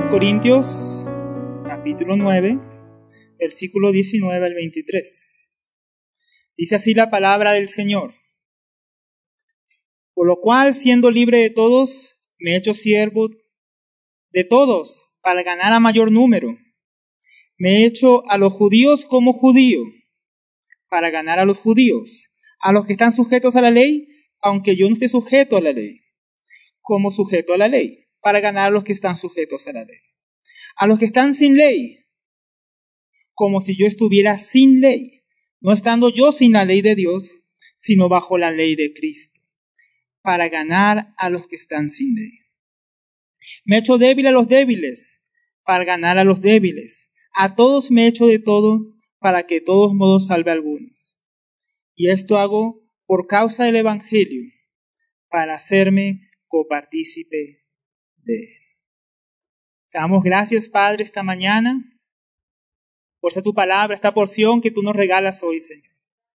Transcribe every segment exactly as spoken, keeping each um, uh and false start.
los Corintios, capítulo nueve, versículo diecinueve al veintitrés. Dice así la palabra del Señor. Por lo cual, siendo libre de todos, me he hecho siervo de todos, para ganar a mayor número. Me he hecho a los judíos como judío, para ganar a los judíos, a los que están sujetos a la ley, aunque yo no esté sujeto a la ley, como sujeto a la ley, para ganar a los que están sujetos a la ley. A los que están sin ley, como si yo estuviera sin ley, no estando yo sin la ley de Dios, sino bajo la ley de Cristo, para ganar a los que están sin ley. Me he hecho débil a los débiles, para ganar a los débiles. A todos me he hecho de todo, para que de todos modos salve a algunos. Y esto hago por causa del Evangelio, para hacerme copartícipe de él. Te damos gracias, Padre, esta mañana, por ser tu palabra, esta porción que tú nos regalas hoy, Señor.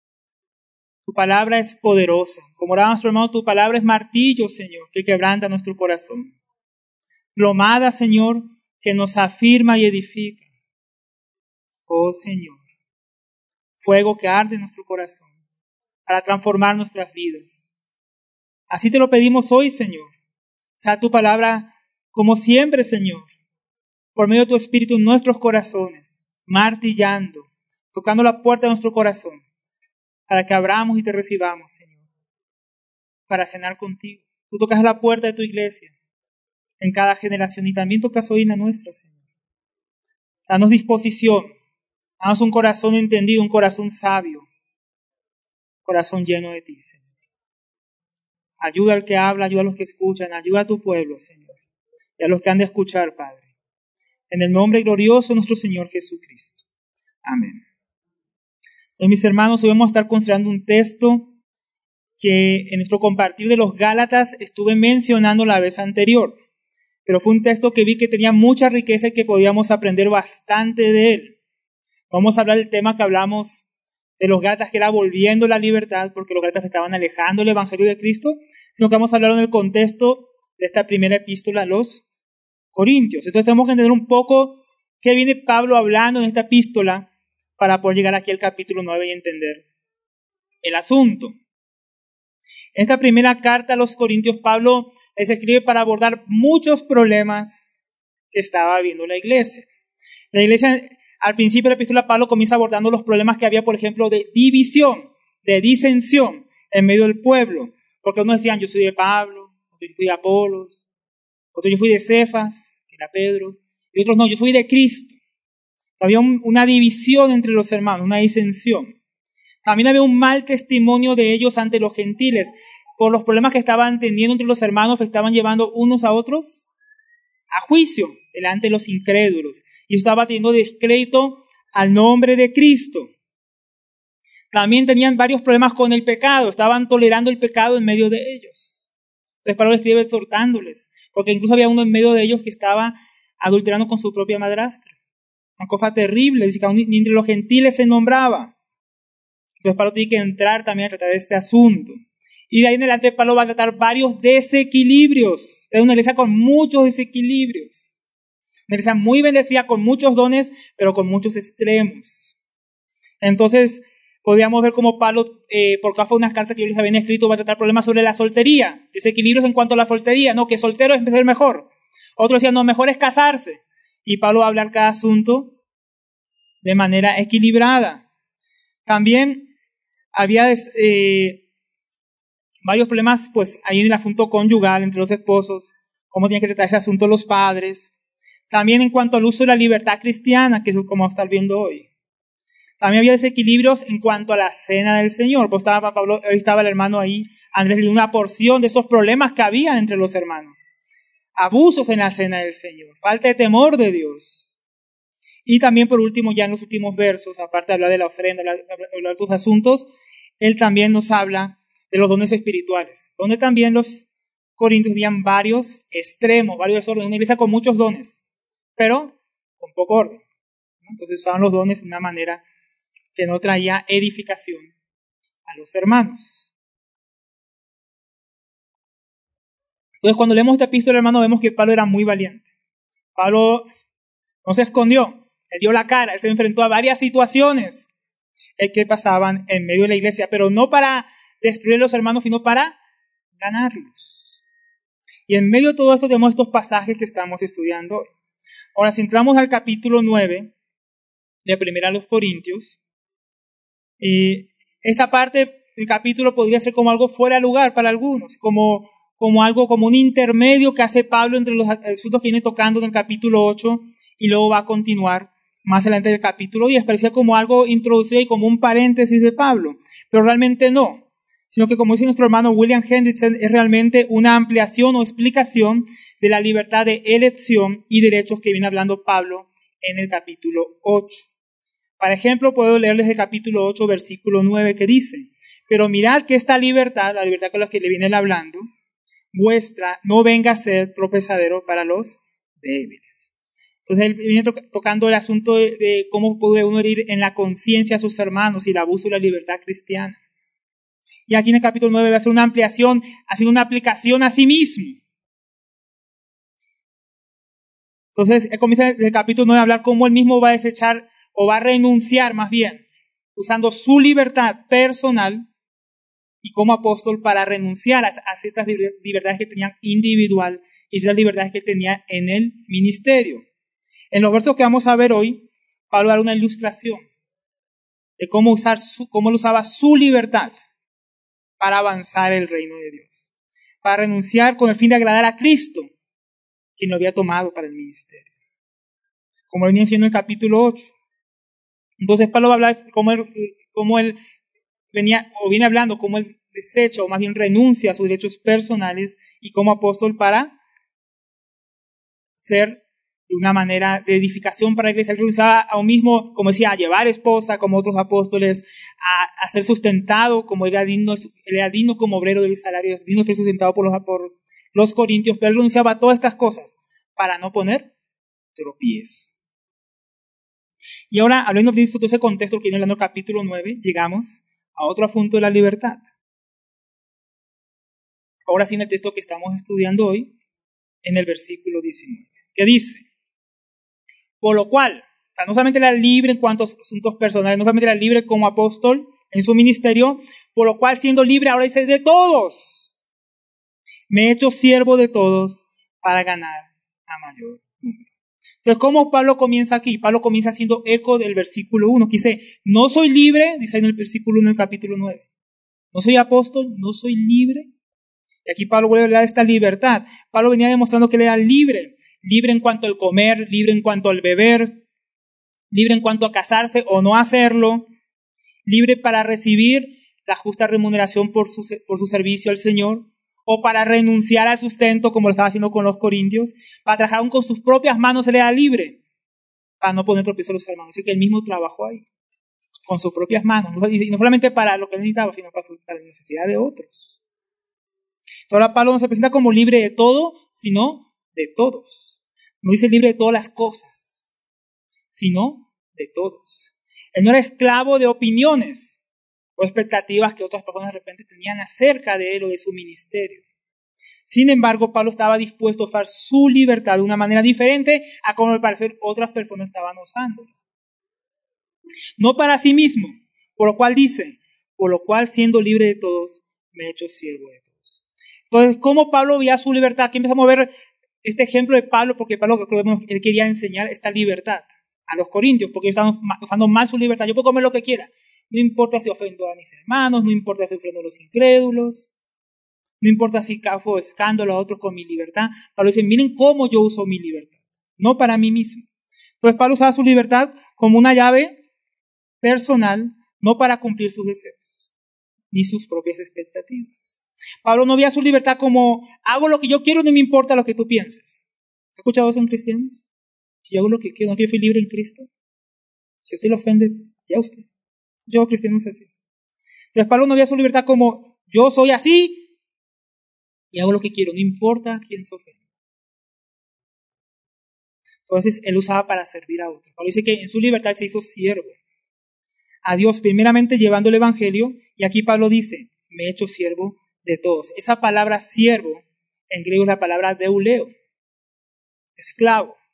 Tu palabra es poderosa. Como oraba nuestro hermano, tu palabra es martillo, Señor, que quebranta nuestro corazón. Plomada, Señor, que nos afirma y edifica. Oh, Señor, fuego que arde en nuestro corazón para transformar nuestras vidas. Así te lo pedimos hoy, Señor. Sea tu palabra, como siempre, Señor, por medio de tu Espíritu en nuestros corazones, martillando, tocando la puerta de nuestro corazón, para que abramos y te recibamos, Señor, para cenar contigo. Tú tocas la puerta de tu iglesia en cada generación y también tocas hoy en la nuestra, Señor. Danos disposición, danos un corazón entendido, un corazón sabio, un corazón lleno de ti, Señor. Ayuda al que habla, ayuda a los que escuchan, ayuda a tu pueblo, Señor, y a los que han de escuchar, Padre. En el nombre glorioso de nuestro Señor Jesucristo. Amén. Entonces, mis hermanos, hoy vamos a estar considerando un texto que en nuestro compartir de los Gálatas estuve mencionando la vez anterior, pero fue un texto que vi que tenía mucha riqueza y que podíamos aprender bastante de él. Vamos a hablar del tema que hablamos de los Gálatas, que era volviendo a la libertad, porque los Gálatas estaban alejando el Evangelio de Cristo, sino que vamos a hablar en el contexto de esta primera epístola a los Corintios. Entonces tenemos que entender un poco qué viene Pablo hablando en esta epístola para poder llegar aquí al capítulo nueve y entender el asunto. En esta primera carta a los Corintios, Pablo les escribe para abordar muchos problemas que estaba viviendo la iglesia. La iglesia, al principio de la epístola, Pablo comienza abordando los problemas que había, por ejemplo, de división, de disensión en medio del pueblo. Porque unos decían, yo soy de Pablo, otros yo fui de Apolos, otros yo fui de Cefas, que era Pedro, y otros no, yo fui de Cristo. Había un, una división entre los hermanos, una disensión. También había un mal testimonio de ellos ante los gentiles, por los problemas que estaban teniendo entre los hermanos, que estaban llevando unos a otros a juicio delante de los incrédulos. Y estaba teniendo descrédito al nombre de Cristo. También tenían varios problemas con el pecado, estaban tolerando el pecado en medio de ellos. Entonces Pablo escribe exhortándoles, porque incluso había uno en medio de ellos que estaba adulterando con su propia madrastra. Una cosa terrible, dice que ni entre los gentiles se nombraba. Entonces Pablo tiene que entrar también a tratar este asunto. Y de ahí en adelante Pablo va a tratar varios desequilibrios. Es una iglesia con muchos desequilibrios. Una iglesia muy bendecida, con muchos dones, pero con muchos extremos. Entonces podríamos ver cómo Pablo, eh, por causa de unas cartas que yo les había escrito, va a tratar problemas sobre la soltería. Desequilibrios en cuanto a la soltería. No, que soltero es el mejor. Otros decían, no, mejor es casarse. Y Pablo va a hablar cada asunto de manera equilibrada. También había eh, varios problemas, pues, ahí en el asunto conyugal entre los esposos, cómo tienen que tratar ese asunto los padres. También en cuanto al uso de la libertad cristiana, que es como vamos a estar viendo hoy. También había desequilibrios en cuanto a la cena del Señor. Pues estaba Pablo, hoy estaba el hermano ahí, Andrés, le dio una porción de esos problemas que había entre los hermanos. Abusos en la cena del Señor, falta de temor de Dios. Y también, por último, ya en los últimos versos, aparte de hablar de la ofrenda, hablar, hablar de otros asuntos, él también nos habla de los dones espirituales, donde también los corintios tenían varios extremos, varios órdenes, una iglesia con muchos dones, pero con poco orden. Entonces usaban los dones de una manera que no traía edificación a los hermanos. Entonces, cuando leemos esta epístola, hermano, vemos que Pablo era muy valiente. Pablo no se escondió, él dio la cara, él se enfrentó a varias situaciones que pasaban en medio de la iglesia, pero no para destruir a los hermanos, sino para ganarlos. Y en medio de todo esto tenemos estos pasajes que estamos estudiando hoy. Ahora, si entramos al capítulo nueve de Primera a los Corintios, eh, esta parte del capítulo podría ser como algo fuera de lugar para algunos, como, como algo, como un intermedio que hace Pablo entre los asuntos que viene tocando en el capítulo ocho y luego va a continuar más adelante del capítulo diez. Parecía como algo introducido y como un paréntesis de Pablo, pero realmente no, sino que, como dice nuestro hermano William Hendrickson, es realmente una ampliación o explicación de la libertad de elección y derechos que viene hablando Pablo en el capítulo ocho. Por ejemplo, puedo leerles el capítulo ocho, versículo nueve, que dice: pero mirad que esta libertad, la libertad con la que le viene él hablando, vuestra, no venga a ser tropezadero para los débiles. Entonces él viene to- tocando el asunto de, de cómo puede uno herir en la conciencia a sus hermanos y el abuso de la libertad cristiana. Y aquí en el capítulo nueve va a hacer una ampliación, haciendo una aplicación a sí mismo. Entonces él comienza en el capítulo nueve a hablar cómo él mismo va a desechar o va a renunciar más bien, usando su libertad personal y como apóstol para renunciar a, a ciertas libertades que tenían individual y esas libertades que tenía en el ministerio. En los versos que vamos a ver hoy, Pablo da una ilustración de cómo, usar su, cómo él usaba su libertad para avanzar el reino de Dios, para renunciar con el fin de agradar a Cristo, quien lo había tomado para el ministerio, como venía diciendo en el capítulo ocho. Entonces Pablo va a hablar cómo él, cómo él venía, o viene hablando cómo él desecha, o más bien renuncia a sus derechos personales y como apóstol para ser de una manera de edificación para la iglesia. Él renunciaba a un mismo, como decía, a llevar esposa, como otros apóstoles, a, a ser sustentado, como era digno, él era digno como obrero del salario, digno de ser sustentado por los, por los corintios, pero él renunciaba a todas estas cosas para no poner tropiezo. Y ahora, hablando de todo ese contexto que viene hablando el capítulo nueve, llegamos a otro asunto de la libertad. Ahora sí, en el texto que estamos estudiando hoy, en el versículo diecinueve, que dice: por lo cual, o sea, no solamente era libre en cuanto a asuntos personales, no solamente era libre como apóstol en su ministerio, por lo cual, siendo libre, ahora dice de todos, me he hecho siervo de todos para ganar a mayor número. Entonces, ¿cómo Pablo comienza aquí? Pablo comienza haciendo eco del versículo uno, que dice: no soy libre, dice en el versículo uno del capítulo nueve. No soy apóstol, no soy libre. Y aquí Pablo vuelve a hablar de esta libertad. Pablo venía demostrando que él era libre. Libre en cuanto al comer, libre en cuanto al beber, libre en cuanto a casarse o no hacerlo, libre para recibir la justa remuneración por su, por su servicio al Señor, o para renunciar al sustento, como lo estaba haciendo con los corintios, para trabajar aún con sus propias manos. Él era libre, para no poner tropiezo a los hermanos. Así que él mismo trabajó ahí, con sus propias manos, y no solamente para lo que él necesitaba, sino para, para la necesidad de otros. Ahora Pablo no se presenta como libre de todo, sino de todos. No dice libre de todas las cosas, sino de todos. Él no era esclavo de opiniones o expectativas que otras personas de repente tenían acerca de él o de su ministerio. Sin embargo, Pablo estaba dispuesto a usar su libertad de una manera diferente a como al parecer otras personas estaban usando. No para sí mismo, por lo cual dice: por lo cual, siendo libre de todos, me he hecho siervo de todos. Entonces, ¿cómo Pablo veía su libertad? Aquí empezamos a ver este ejemplo de Pablo, porque Pablo él quería enseñar esta libertad a los corintios, porque estaban usando mal su libertad. Yo puedo comer lo que quiera, no importa si ofendo a mis hermanos, no importa si ofendo a los incrédulos, no importa si causo escándalo a otros con mi libertad. Pablo dice: miren cómo yo uso mi libertad, no para mí mismo. Entonces Pablo usaba su libertad como una llave personal, no para cumplir sus deseos ni sus propias expectativas. Pablo no veía su libertad como: hago lo que yo quiero, no me importa lo que tú pienses. ¿Has escuchado eso en cristianos? Si yo hago lo que quiero, no que yo fui libre en Cristo. Si usted lo ofende, ya usted. Yo, cristiano, no sé así. Entonces Pablo no veía su libertad como: yo soy así y hago lo que quiero, no importa quién se ofende. Entonces él usaba para servir a otros. Pablo dice que en su libertad se hizo siervo a Dios, primeramente llevando el evangelio, y aquí Pablo dice: me he hecho siervo de todos. Esa palabra siervo en griego es la palabra deuleo, esclavo.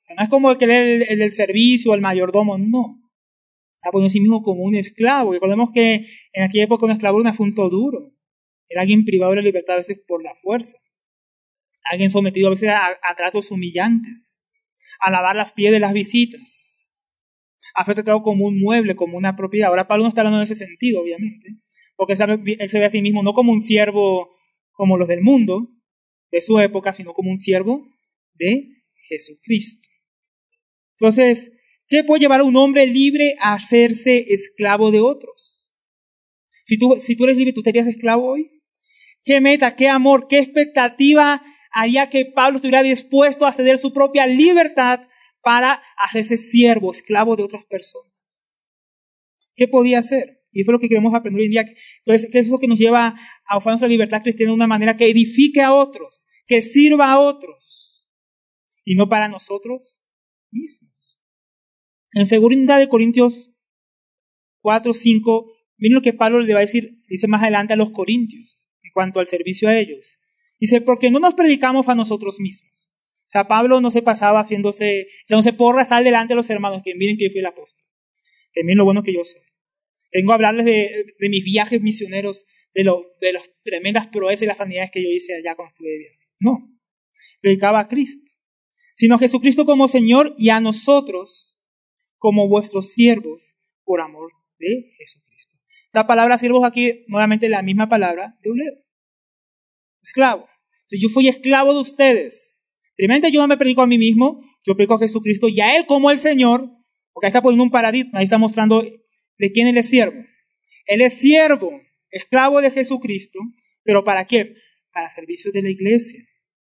O sea, no es como que el, el del servicio, el mayordomo, no. Se ha ponido a sí mismo como un esclavo. Y recordemos que en aquella época un esclavo era un asunto duro. Era alguien privado de la libertad a veces por la fuerza. Alguien sometido a veces a, a tratos humillantes. A lavar los pies de las visitas. A ser tratado como un mueble, como una propiedad. Ahora Pablo no está hablando en ese sentido, obviamente. Porque él, sabe, él se ve a sí mismo no como un siervo como los del mundo, de su época, sino como un siervo de Jesucristo. Entonces, ¿qué puede llevar a un hombre libre a hacerse esclavo de otros? Si tú, si tú eres libre, ¿tú estarías esclavo hoy? ¿Qué meta, qué amor, qué expectativa haría que Pablo estuviera dispuesto a ceder su propia libertad para hacerse siervo, esclavo de otras personas? ¿Qué podía hacer? Y fue lo que queremos aprender hoy en día. Entonces, ¿qué es eso que nos lleva a ofrecer nuestra libertad cristiana de una manera que edifique a otros, que sirva a otros, y no para nosotros mismos? En segunda de Corintios cuatro, cinco, miren lo que Pablo le va a decir, dice más adelante a los corintios, en cuanto al servicio a ellos. Dice, porque no nos predicamos a nosotros mismos. O sea, Pablo no se pasaba haciéndose, echándose porras al delante de los hermanos, que miren que yo fui el apóstol, que miren lo bueno que yo soy. Vengo a hablarles de, de mis viajes misioneros, de, lo, de las tremendas proezas y las sanidades que yo hice allá cuando estuve de viaje. No, predicaba a Cristo, sino a Jesucristo como Señor y a nosotros como vuestros siervos por amor de Jesucristo. La palabra siervos aquí, nuevamente la misma palabra de euleo. Esclavo. Si yo fui esclavo de ustedes, primeramente yo no me predico a mí mismo, yo predico a Jesucristo y a Él como el Señor, porque ahí está poniendo un paradigma, ahí está mostrando de quién Él es siervo. Él es siervo, esclavo de Jesucristo, pero ¿para qué? Para servicio de la iglesia.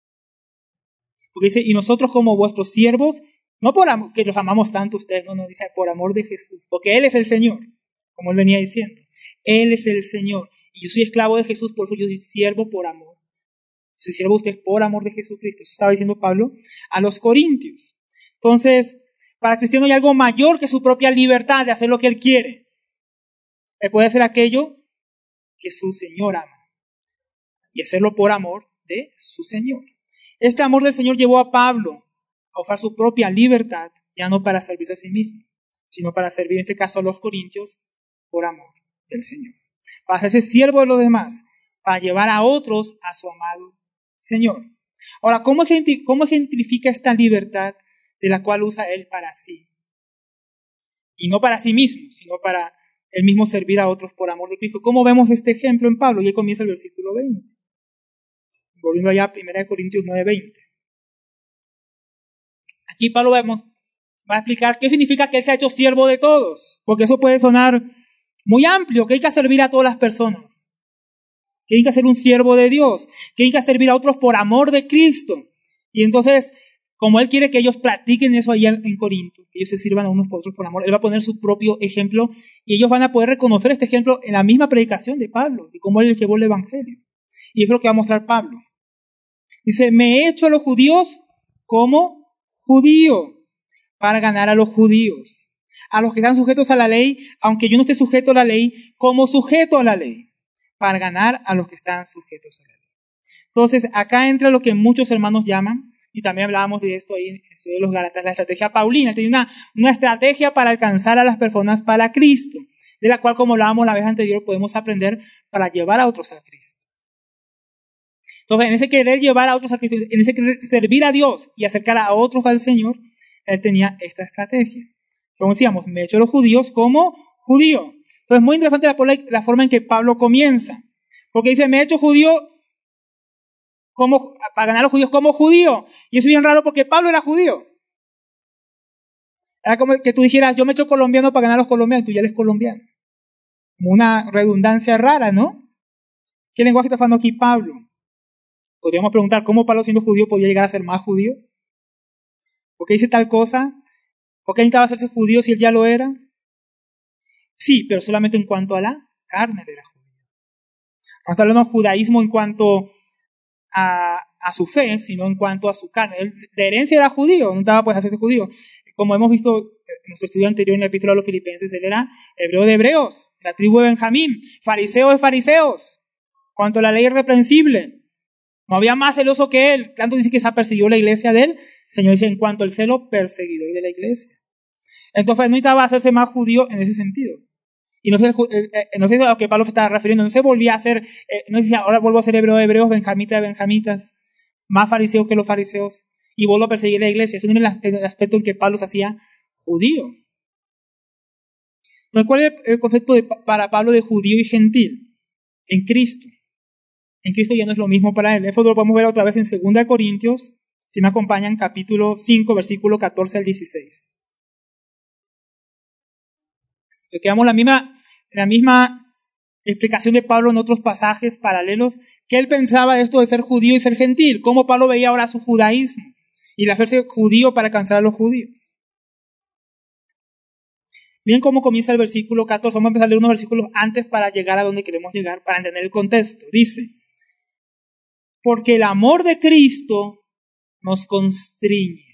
Porque dice, y nosotros como vuestros siervos, no por amor, que los amamos tanto ustedes, no, no, dice por amor de Jesús, porque Él es el Señor, como Él venía diciendo. Él es el Señor, y yo soy esclavo de Jesús, por eso yo soy siervo por amor. Soy siervo de ustedes por amor de Jesucristo. Eso estaba diciendo Pablo a los corintios. Entonces, para el cristiano hay algo mayor que su propia libertad de hacer lo que él quiere. Él puede hacer aquello que su Señor ama, y hacerlo por amor de su Señor. Este amor del Señor llevó a Pablo a ofrecer su propia libertad, ya no para servirse a sí mismo, sino para servir en este caso a los corintios por amor del Señor. Para hacerse siervo de los demás, para llevar a otros a su amado Señor. Ahora, ¿cómo ejemplifica esta libertad de la cual usa Él para sí? Y no para sí mismo, sino para Él mismo servir a otros por amor de Cristo. ¿Cómo vemos este ejemplo en Pablo? Y ahí comienza el versículo veinte. Volviendo allá a primera de Corintios nueve, veinte. Aquí Pablo vemos, va a explicar qué significa que Él se ha hecho siervo de todos. Porque eso puede sonar muy amplio, que hay que servir a todas las personas. Que hay que ser un siervo de Dios. Que hay que servir a otros por amor de Cristo. Y entonces, como Él quiere que ellos practiquen eso allá en Corinto, que ellos se sirvan a unos por otros por amor, Él va a poner su propio ejemplo y ellos van a poder reconocer este ejemplo en la misma predicación de Pablo, de cómo Él llevó el Evangelio. Y es lo que va a mostrar Pablo. Dice, me he hecho a los judíos como judío para ganar a los judíos. A los que están sujetos a la ley, aunque yo no esté sujeto a la ley, como sujeto a la ley, para ganar a los que están sujetos a la ley. Entonces, acá entra lo que muchos hermanos llaman, y también hablábamos de esto ahí en el estudio de los Gálatas, la estrategia paulina. Tiene una, una estrategia para alcanzar a las personas para Cristo, de la cual, como hablábamos la vez anterior, podemos aprender para llevar a otros a Cristo. Entonces, en ese querer llevar a otros a Cristo, en ese querer servir a Dios y acercar a otros al Señor, Él tenía esta estrategia. Como decíamos, me he hecho a los judíos como judío. Entonces, es muy interesante la, la forma en que Pablo comienza, porque dice, me he hecho judío como, para ganar a los judíos como judío. Y eso es bien raro porque Pablo era judío. Era como que tú dijeras, yo me he hecho colombiano para ganar a los colombianos, tú ya eres colombiano. Como una redundancia rara, ¿no? ¿Qué lenguaje está hablando aquí Pablo? Podríamos preguntar, ¿cómo Pablo siendo judío podía llegar a ser más judío? ¿Por qué dice tal cosa? ¿Por qué necesitaba hacerse judío si él ya lo era? Sí, pero solamente en cuanto a la carne era judío. No está hablando de judaísmo en cuanto A, a su fe, sino en cuanto a su carne. Él, de herencia era judío, no estaba pues hacerse judío. Como hemos visto en nuestro estudio anterior en el epístola a los Filipenses, él era hebreo de hebreos, la tribu de Benjamín, fariseo de fariseos, cuanto a la ley irreprensible. No había más celoso que él. Tanto dice que se persiguió la iglesia de él. El Señor dice, en cuanto al celo, perseguidor de la iglesia. Entonces no necesitaba hacerse más judío en ese sentido. Y no es no a lo que Pablo se estaba refiriendo. No se volvía a ser, eh, no decía, ahora vuelvo a ser hebreo de hebreos, benjamita de benjamitas, más fariseos que los fariseos, y vuelvo a perseguir la iglesia. Eso no era el, el aspecto en que Pablo se hacía judío. Entonces, ¿cuál es el concepto de, para Pablo de judío y gentil? En Cristo. En Cristo ya no es lo mismo para él. Eso lo podemos ver otra vez en segunda Corintios, si me acompañan, capítulo cinco, versículo catorce al dieciséis. Quedamos la misma, la misma explicación de Pablo en otros pasajes paralelos, que él pensaba de esto de ser judío y ser gentil, cómo Pablo veía ahora su judaísmo y el hacerse judío para alcanzar a los judíos. Miren cómo comienza el versículo catorce. Vamos a empezar a leer unos versículos antes para llegar a donde queremos llegar, para entender el contexto. Dice, porque el amor de Cristo nos constriñe.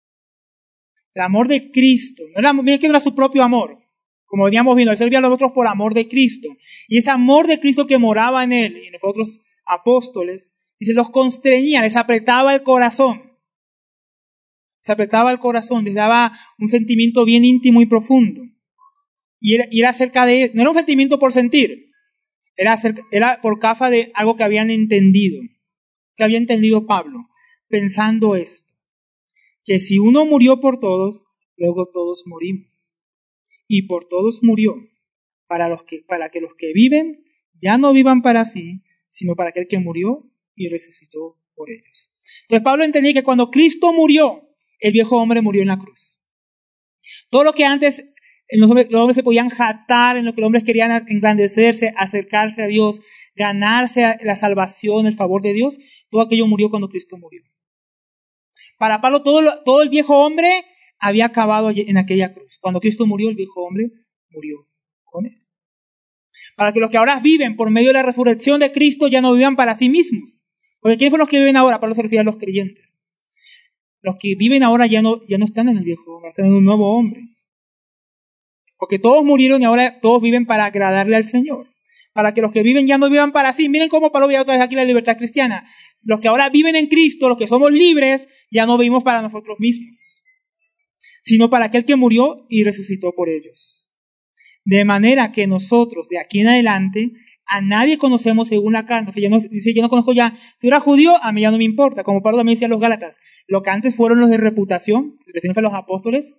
El amor de Cristo. No era, miren que no era su propio amor. Como veníamos viendo, él servía a los otros por amor de Cristo. Y ese amor de Cristo que moraba en él y en los otros apóstoles, dice, los constreñía, les apretaba el corazón. Les apretaba el corazón, les daba un sentimiento bien íntimo y profundo. Y era, y era acerca de, no era un sentimiento por sentir, era, acerca, era por causa de algo que habían entendido, que había entendido Pablo, pensando esto, que si uno murió por todos, luego todos morimos. Y por todos murió, para, los que, para que los que viven ya no vivan para sí, sino para aquel que murió y resucitó por ellos. Entonces Pablo entendía que cuando Cristo murió, el viejo hombre murió en la cruz. Todo lo que antes los hombres, los hombres se podían jactar, en lo que los hombres querían engrandecerse, acercarse a Dios, ganarse la salvación, el favor de Dios, todo aquello murió cuando Cristo murió. Para Pablo todo, todo el viejo hombre había acabado en aquella cruz. Cuando Cristo murió, el viejo hombre murió con él. Para que los que ahora viven por medio de la resurrección de Cristo ya no vivan para sí mismos. Porque ¿quiénes son los que viven ahora? Pablo se refiere a los creyentes. Los que viven ahora ya no, ya no están en el viejo hombre, están en un nuevo hombre. Porque todos murieron y ahora todos viven para agradarle al Señor. Para que los que viven ya no vivan para sí. Miren cómo Pablo ve otra vez aquí la libertad cristiana. Los que ahora viven en Cristo, los que somos libres, ya no vivimos para nosotros mismos, sino para aquel que murió y resucitó por ellos. De manera que nosotros, de aquí en adelante, a nadie conocemos según la carne. Ya no, dice, yo no conozco ya, si era judío, a mí ya no me importa. Como Pablo también decía a los Gálatas, lo que antes fueron los de reputación, refiriéndose a los apóstoles,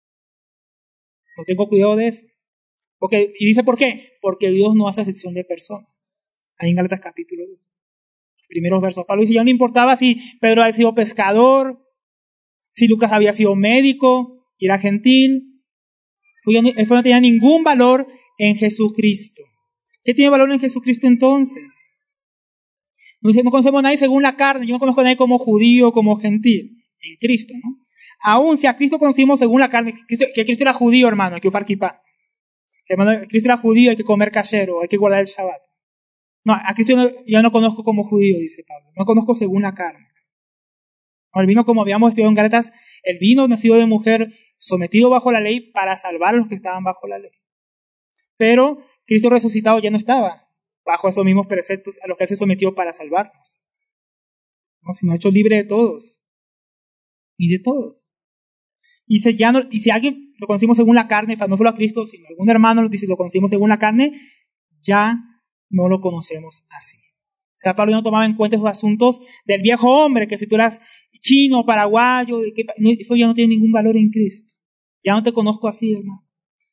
no tengo cuidado de eso. Porque, y dice, ¿por qué? Porque Dios no hace acepción de personas. Ahí en Gálatas capítulo dos, los primeros versos. Pablo dice, ya no importaba si Pedro había sido pescador, si Lucas había sido médico y era gentil. Eso no tenía ningún valor en Jesucristo. ¿Qué tiene valor en Jesucristo entonces? No, dice, no conocemos a nadie según la carne. Yo no conozco a nadie como judío, como gentil. En Cristo, ¿no? Aún si a Cristo conocimos según la carne, que Cristo, que Cristo era judío, hermano, hay que usar kipá. Que hermano, Cristo era judío, hay que comer casero, hay que guardar el Shabbat. No, a Cristo yo no, yo no conozco como judío, dice Pablo. No conozco según la carne. No, el vino, como habíamos estudiado en Gálatas, el vino nacido de mujer, sometido bajo la ley para salvar a los que estaban bajo la ley. Pero Cristo resucitado ya no estaba bajo esos mismos preceptos a los que Él se sometió para salvarnos. No, sino hecho libre de todos. Y de todos. Y si, ya no, y si alguien lo conocimos según la carne, no solo a Cristo, sino algún hermano lo dice, lo conocimos según la carne, ya no lo conocemos así. O sea, Pablo no tomaba en cuenta esos asuntos del viejo hombre, que si tú eras chino, paraguayo, que, eso ya no tiene ningún valor en Cristo. Ya no te conozco así, hermano.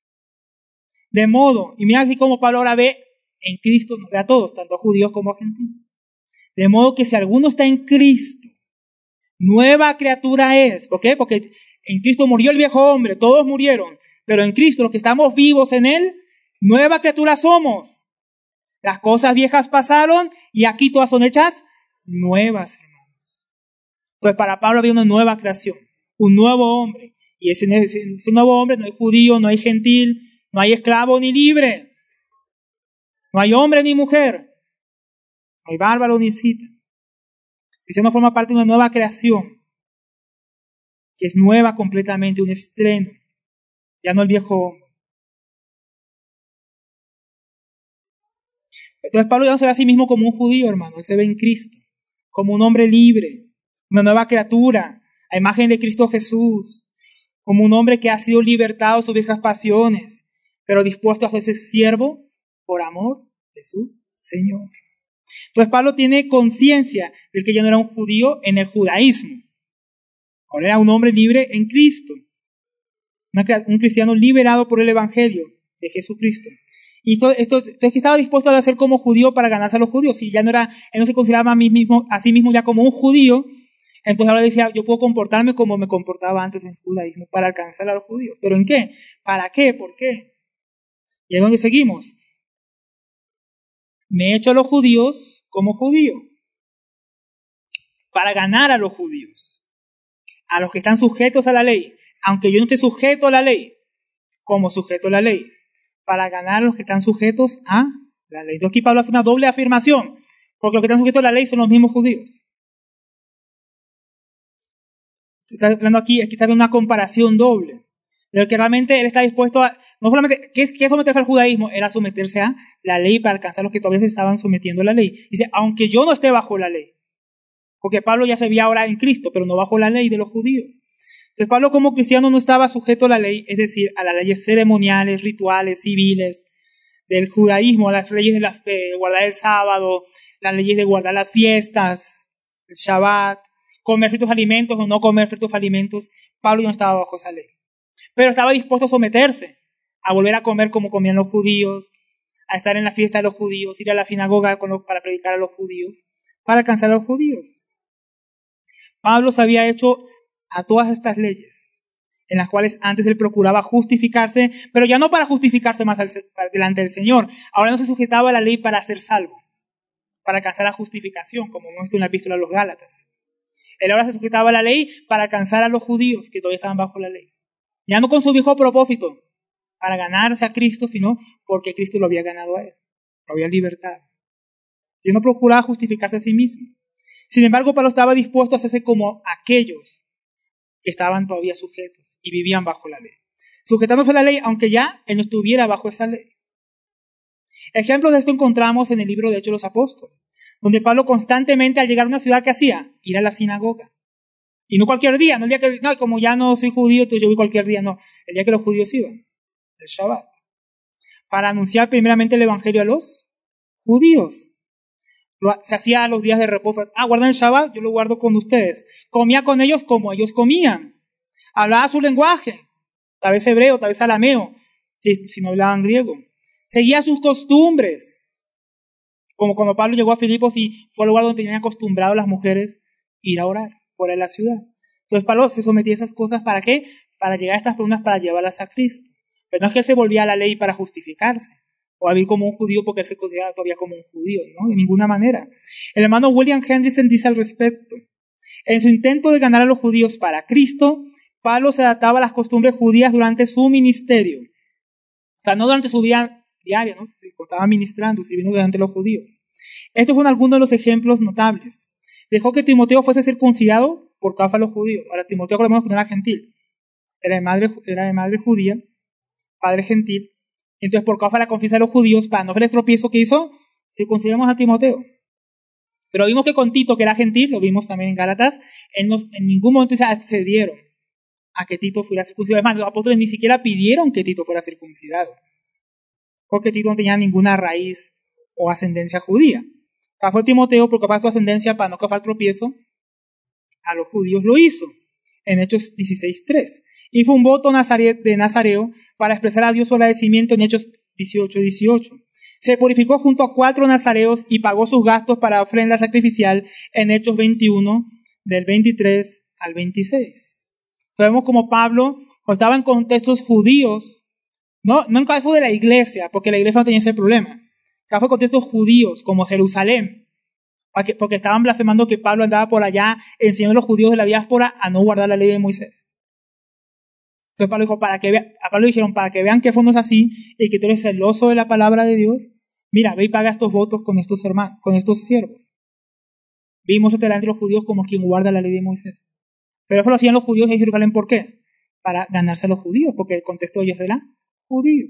De modo, y mira así como Pablo ahora ve en Cristo, nos ve a todos, tanto a judíos como a gentiles. De modo que si alguno está en Cristo, nueva criatura es. ¿Por qué? Porque en Cristo murió el viejo hombre, todos murieron, pero en Cristo, los que estamos vivos en Él, nueva criatura somos. Las cosas viejas pasaron y aquí todas son hechas nuevas, hermanos. Pues para Pablo había una nueva creación, un nuevo hombre. Y ese, ese nuevo hombre no hay judío, no hay gentil, no hay esclavo ni libre. No hay hombre ni mujer. No hay bárbaro ni escita. Ese no forma parte de una nueva creación, que es nueva completamente, un estreno. Ya no el viejo hombre. Entonces Pablo ya no se ve a sí mismo como un judío, hermano. Él se ve en Cristo, como un hombre libre, una nueva criatura, a imagen de Cristo Jesús, como un hombre que ha sido libertado de sus viejas pasiones, pero dispuesto a hacerse siervo por amor de su Señor. Entonces Pablo tiene conciencia de que ya no era un judío en el judaísmo, ahora era un hombre libre en Cristo, un cristiano liberado por el Evangelio de Jesucristo. Y esto, esto, entonces que estaba dispuesto a hacer como judío para ganarse a los judíos. Si ya no era, él no se consideraba a, mí mismo, a sí mismo ya como un judío, entonces ahora decía, yo puedo comportarme como me comportaba antes en el judaísmo para alcanzar a los judíos. ¿Pero en qué? ¿Para qué? ¿Por qué? Y es donde seguimos. Me he hecho a los judíos como judío para ganar a los judíos, a los que están sujetos a la ley, aunque yo no esté sujeto a la ley, como sujeto a la ley, para ganar a los que están sujetos a la ley. Entonces aquí Pablo hace una doble afirmación, porque los que están sujetos a la ley son los mismos judíos. Está hablando aquí, aquí está viendo una comparación doble, de que realmente él está dispuesto a, no solamente, ¿qué es someterse al judaísmo? Era someterse a la ley para alcanzar a los que todavía se estaban sometiendo a la ley. Dice, aunque yo no esté bajo la ley, porque Pablo ya se veía ahora en Cristo, pero no bajo la ley de los judíos. Entonces Pablo como cristiano no estaba sujeto a la ley, es decir, a las leyes ceremoniales, rituales, civiles, del judaísmo, a las leyes de, las, de guardar el sábado, las leyes de guardar las fiestas, el Shabbat, comer ciertos alimentos o no comer ciertos alimentos. Pablo no estaba bajo esa ley. Pero estaba dispuesto a someterse, a volver a comer como comían los judíos, a estar en la fiesta de los judíos, ir a la sinagoga con los, para predicar a los judíos, para alcanzar a los judíos. Pablo se había hecho a todas estas leyes, en las cuales antes él procuraba justificarse, pero ya no para justificarse más delante del Señor. Ahora no se sujetaba a la ley para ser salvo, para alcanzar la justificación, como hemos visto en la epístola a los Gálatas. Él ahora se sujetaba a la ley para alcanzar a los judíos que todavía estaban bajo la ley. Ya no con su viejo propósito, para ganarse a Cristo, sino porque Cristo lo había ganado a él, lo había libertado. Y no procuraba justificarse a sí mismo. Sin embargo, Pablo estaba dispuesto a hacerse como aquellos que estaban todavía sujetos y vivían bajo la ley. Sujetándose a la ley, aunque ya él no estuviera bajo esa ley. Ejemplos de esto encontramos en el libro de Hechos de los Apóstoles, donde Pablo constantemente al llegar a una ciudad, ¿qué hacía? Ir a la sinagoga. Y no cualquier día, no el día que, no, como ya no soy judío, entonces yo voy cualquier día, no. El día que los judíos iban, el Shabbat, para anunciar primeramente el evangelio a los judíos. Se hacía a los días de reposo. Ah, guardan el Shabbat, yo lo guardo con ustedes. Comía con ellos como ellos comían. Hablaba su lenguaje, tal vez hebreo, tal vez arameo, si, si no hablaban griego. Seguía sus costumbres, como cuando Pablo llegó a Filipos y fue al lugar donde tenían acostumbrado las mujeres ir a orar, fuera de la ciudad. Entonces Pablo se sometía a esas cosas, ¿para qué? Para llegar a estas personas, para llevarlas a Cristo. Pero no es que él se volvía a la ley para justificarse, o a vivir como un judío porque él se consideraba todavía como un judío, ¿no? De ninguna manera. El hermano William Hendrickson dice al respecto, en su intento de ganar a los judíos para Cristo, Pablo se adaptaba a las costumbres judías durante su ministerio. O sea, no durante su vida diaria, ¿no? Estaba ministrando, sirviendo durante los judíos. Estos fueron algunos de los ejemplos notables. Dejó que Timoteo fuese circuncidado por causa de los judíos. Ahora, Timoteo, recordemos que no era gentil. Era de madre, era de madre judía, padre gentil. Entonces, por causa de la confianza de los judíos, para no verles tropiezo, ¿qué hizo? Circuncidamos a Timoteo. Pero vimos que con Tito, que era gentil, lo vimos también en Gálatas, en, no, en ningún momento se accedieron a que Tito fuera circuncidado. Además, los apóstoles ni siquiera pidieron que Tito fuera circuncidado, porque Tito no tenía ninguna raíz o ascendencia judía. Fue Timoteo, por causa de su ascendencia, para no causar tropiezo a los judíos, lo hizo, en Hechos dieciséis tres. Y fue un voto de Nazareo para expresar a Dios su agradecimiento en Hechos dieciocho dieciocho. Se purificó junto a cuatro nazareos y pagó sus gastos para ofrenda sacrificial en Hechos veintiuno, del veintitrés al veintiséis. Vemos como Pablo estaba en contextos judíos, no, no en caso de la iglesia, porque la iglesia no tenía ese problema. Acá fue contextos judíos, como Jerusalén, porque estaban blasfemando que Pablo andaba por allá enseñando a los judíos de la diáspora a no guardar la ley de Moisés. Entonces Pablo dijo, para que vean, a Pablo dijeron, para que vean que eso no es así y que tú eres celoso de la palabra de Dios, mira, ve y paga estos votos con estos hermanos, con estos siervos. Vimos delante de los judíos como quien guarda la ley de Moisés. Pero eso lo hacían los judíos de Jerusalén, ¿por qué? Para ganarse a los judíos, porque el contexto de ellos era judío.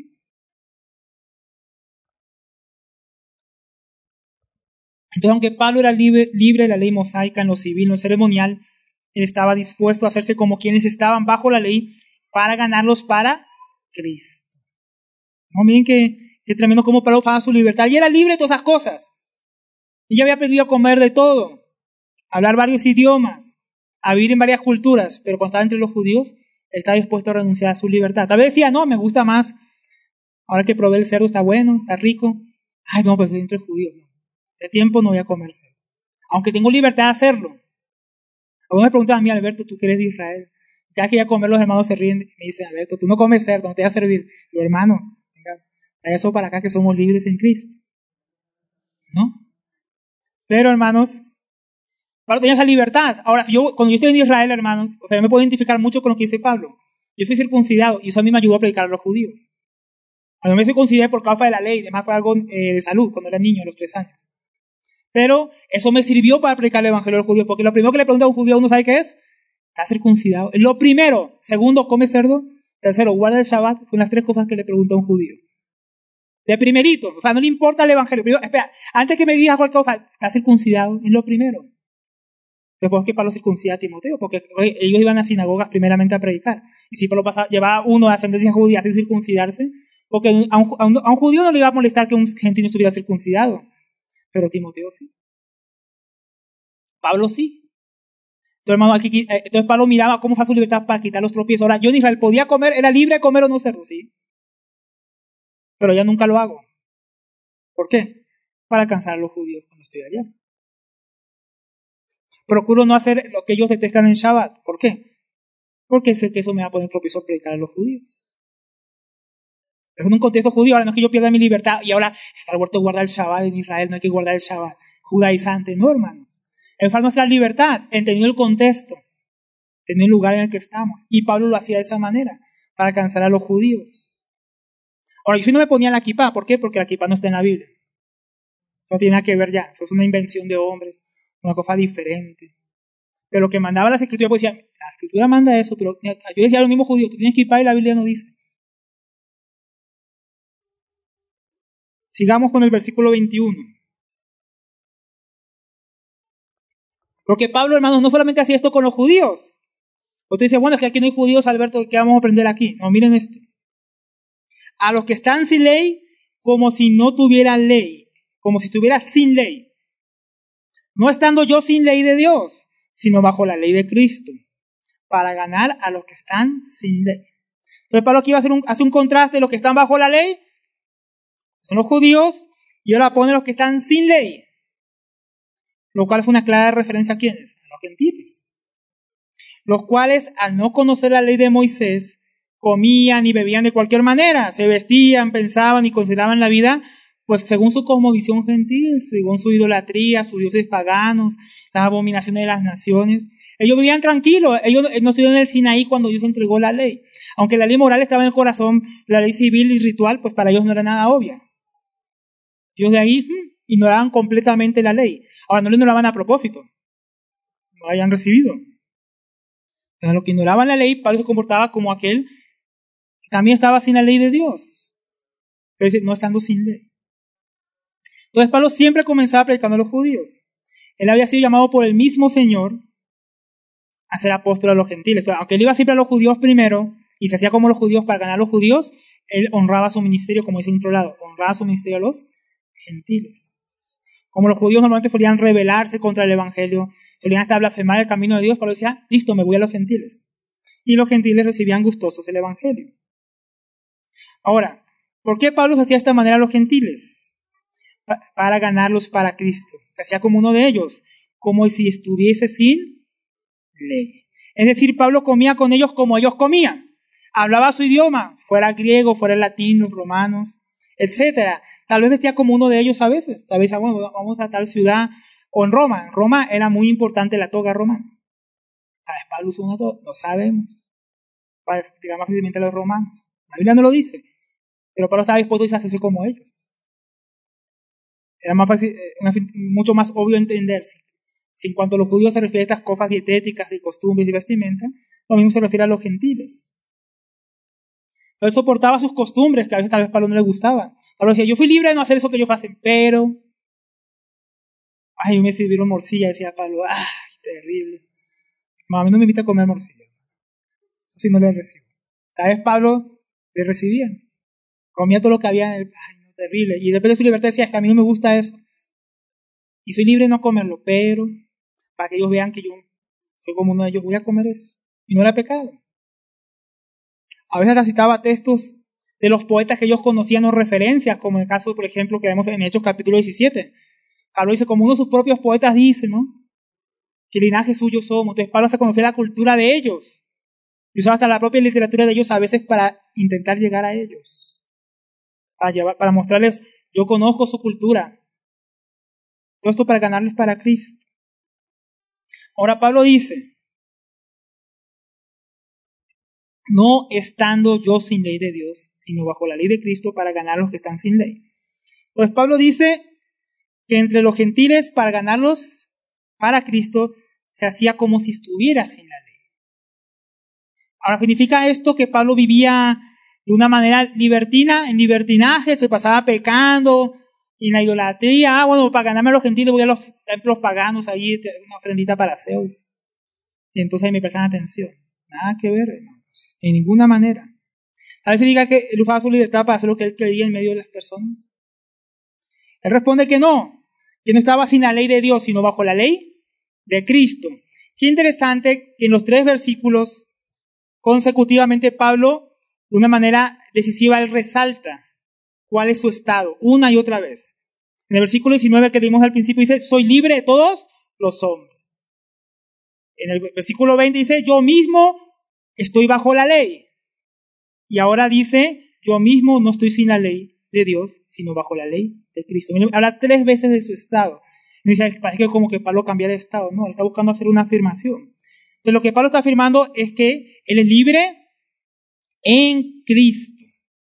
Entonces, aunque Pablo era libre, libre de la ley mosaica en lo civil, en lo ceremonial, él estaba dispuesto a hacerse como quienes estaban bajo la ley para ganarlos para Cristo. ¿No? Miren qué, qué tremendo cómo Pablo usaba su libertad. Y era libre de todas esas cosas. Y ya había aprendido a comer de todo, a hablar varios idiomas, a vivir en varias culturas, pero cuando estaba entre los judíos, estaba dispuesto a renunciar a su libertad. Tal vez decía, no, me gusta más, ahora que probé el cerdo está bueno, está rico. Ay, no, pues estoy entre judíos. De tiempo no voy a comer cerdo. Aunque tengo libertad de hacerlo. Algunos me preguntan a mí, Alberto, tú que eres de Israel. Cada que voy a comer, los hermanos se ríen y me dicen, Alberto, tú no comes cerdo, no te voy a servir. Yo, hermano, venga, trae eso para acá que somos libres en Cristo. ¿No? Pero, hermanos, Pablo tenía esa libertad. Ahora, yo, cuando yo estoy en Israel, hermanos, o sea, yo me puedo identificar mucho con lo que dice Pablo. Yo soy circuncidado y eso a mí me ayudó a predicar a los judíos. A mí me circuncidé por causa de la ley, además fue algo eh, de salud, cuando era niño, a los tres años. Pero eso me sirvió para predicar el evangelio a los judíos, porque lo primero que le pregunta a un judío, ¿uno sabe qué es? ¿Está circuncidado? Es lo primero. Segundo, ¿come cerdo? Tercero, ¿guarda el Shabbat? Son las tres cosas que le pregunta a un judío. De primerito, o sea, no le importa el evangelio. Primero, espera, antes que me digas cualquier cosa, ¿está circuncidado? Es lo primero. Después que Pablo circuncida a Timoteo, porque ellos iban a sinagogas primeramente a predicar. Y si Pablo pasaba, llevaba uno de ascendencia judía sin circuncidarse, porque a un, a, un, a un judío no le iba a molestar que un gentil no estuviera circuncidado. Pero Timoteo sí. Pablo sí. Entonces, hermano, aquí, entonces Pablo miraba cómo fue su libertad para quitar los tropiezos. Ahora, yo en Israel podía comer, era libre de comer o no cerdo, sí. Pero ya nunca lo hago. ¿Por qué? Para alcanzar a los judíos cuando estoy allá. Procuro no hacer lo que ellos detestan en Shabbat. ¿Por qué? Porque sé que eso me va a poner tropiezo a predicar a los judíos. Es en un contexto judío, ahora no es que yo pierda mi libertad y ahora está vuelto a guardar el Shabbat en Israel, no hay que guardar el Shabbat judaizante, no, hermanos. Es para nuestra libertad, entendiendo el contexto, entendiendo el lugar en el que estamos. Y Pablo lo hacía de esa manera, para alcanzar a los judíos. Ahora, yo sí no me ponía la kippah, ¿por qué? Porque la kippah no está en la Biblia. No tiene nada que ver ya, eso es una invención de hombres, una cosa diferente. Pero lo que mandaba la escritura, pues decía, la escritura manda eso, pero yo decía a los mismos judíos, tú tienes kippah y la Biblia no dice. Sigamos con el versículo veintiuno. Porque Pablo, hermanos, no solamente hacía esto con los judíos. Usted dice, bueno, es que aquí no hay judíos, Alberto, ¿qué vamos a aprender aquí? No, miren esto. A los que están sin ley, como si no tuvieran ley, como si estuviera sin ley. No estando yo sin ley de Dios, sino bajo la ley de Cristo, para ganar a los que están sin ley. Entonces Pablo aquí va a hacer un, hace un contraste de los que están bajo la ley, son los judíos, y ahora pone a los que están sin ley. Lo cual fue una clara referencia a quiénes, a los gentiles. Los cuales, al no conocer la ley de Moisés, comían y bebían de cualquier manera, se vestían, pensaban y consideraban la vida, pues según su cosmovisión gentil, según su idolatría, sus dioses paganos, las abominaciones de las naciones. Ellos vivían tranquilos, ellos no estuvieron en el Sinaí cuando Dios entregó la ley. Aunque la ley moral estaba en el corazón, la ley civil y ritual, pues para ellos no era nada obvia. Ellos de ahí hmm, ignoraban completamente la ley. Ahora, no lo ignoraban a propósito, no la habían recibido. Pero los que ignoraban la ley, Pablo se comportaba como aquel que también estaba sin la ley de Dios, pero dice, no estando sin ley. Entonces Pablo siempre comenzaba predicando a los judíos. Él había sido llamado por el mismo Señor a ser apóstol a los gentiles. Entonces, aunque él iba siempre a los judíos primero y se hacía como los judíos para ganar a los judíos, él honraba su ministerio, como dice en otro lado, honraba su ministerio a los gentiles. Como los judíos normalmente solían rebelarse contra el evangelio, solían hasta blasfemar el camino de Dios, Pablo decía, listo, me voy a los gentiles. Y los gentiles recibían gustosos el evangelio. Ahora, ¿por qué Pablo se hacía de esta manera a los gentiles? Pa- para ganarlos para Cristo. Se hacía como uno de ellos, como si estuviese sin ley. Es decir, Pablo comía con ellos como ellos comían. Hablaba su idioma, fuera griego, fuera latín, los romanos, etcétera. Tal vez vestía como uno de ellos a veces. Tal vez, bueno, vamos a tal ciudad. O en Roma. En Roma era muy importante la toga romana. Tal vez Pablo usó una toga. No sabemos. Para explicar más fácilmente a los romanos. La Biblia no lo dice. Pero Pablo estaba dispuesto a hacerse como ellos. Era más fácil, mucho más obvio entenderse. Si en cuanto a los judíos se refiere a estas cosas dietéticas y costumbres y vestimenta, lo mismo se refiere a los gentiles. Entonces soportaba sus costumbres, que a veces tal vez a Pablo no le gustaban. Pablo decía, yo fui libre de no hacer eso que ellos hacen, pero Ay, me sirvieron morcilla, decía Pablo. Ay, terrible. No, a mí no me invita a comer morcilla. Eso sí no le recibo. ¿Sabes? Pablo le recibía. Comía todo lo que había en el... Ay, no, terrible. Y después de su libertad decía que a mí no me gusta eso. Y soy libre de no comerlo, pero para que ellos vean que yo soy como uno de ellos, voy a comer eso. Y no era pecado. A veces hasta citaba textos de los poetas que ellos conocían o referencias, como en el caso, por ejemplo, que vemos en Hechos capítulo diecisiete. Pablo dice, como uno de sus propios poetas dice, ¿no? Que linaje suyo somos. Entonces Pablo se conocía la cultura de ellos. Y usaba hasta la propia literatura de ellos a veces para intentar llegar a ellos. Para, llevar, para mostrarles, yo conozco su cultura. Todo esto para ganarles para Cristo. Ahora Pablo dice, no estando yo sin ley de Dios, sino bajo la ley de Cristo para ganar a los que están sin ley. Pues Pablo dice que entre los gentiles, para ganarlos para Cristo, se hacía como si estuviera sin la ley. Ahora, ¿significa esto que Pablo vivía de una manera libertina, en libertinaje, se pasaba pecando, en la idolatría? Ah, bueno, para ganarme a los gentiles voy a los templos paganos, ahí una ofrendita para Zeus. Y entonces ahí me prestan atención. Nada que ver, hermanos. En ninguna manera. Tal vez se diga que él usaba su libertad para hacer lo que él quería en medio de las personas. Él responde que no, que no estaba sin la ley de Dios, sino bajo la ley de Cristo. Qué interesante que en los tres versículos consecutivamente Pablo, de una manera decisiva, él resalta cuál es su estado, una y otra vez. En el versículo diecinueve que dimos al principio dice, soy libre de todos los hombres. En el versículo veinte dice, yo mismo estoy bajo la ley. Y ahora dice, yo mismo no estoy sin la ley de Dios, sino bajo la ley de Cristo. Habla tres veces de su estado. No dice, parece que como que Pablo cambiara de estado. No, él está buscando hacer una afirmación. Entonces lo que Pablo está afirmando es que él es libre en Cristo.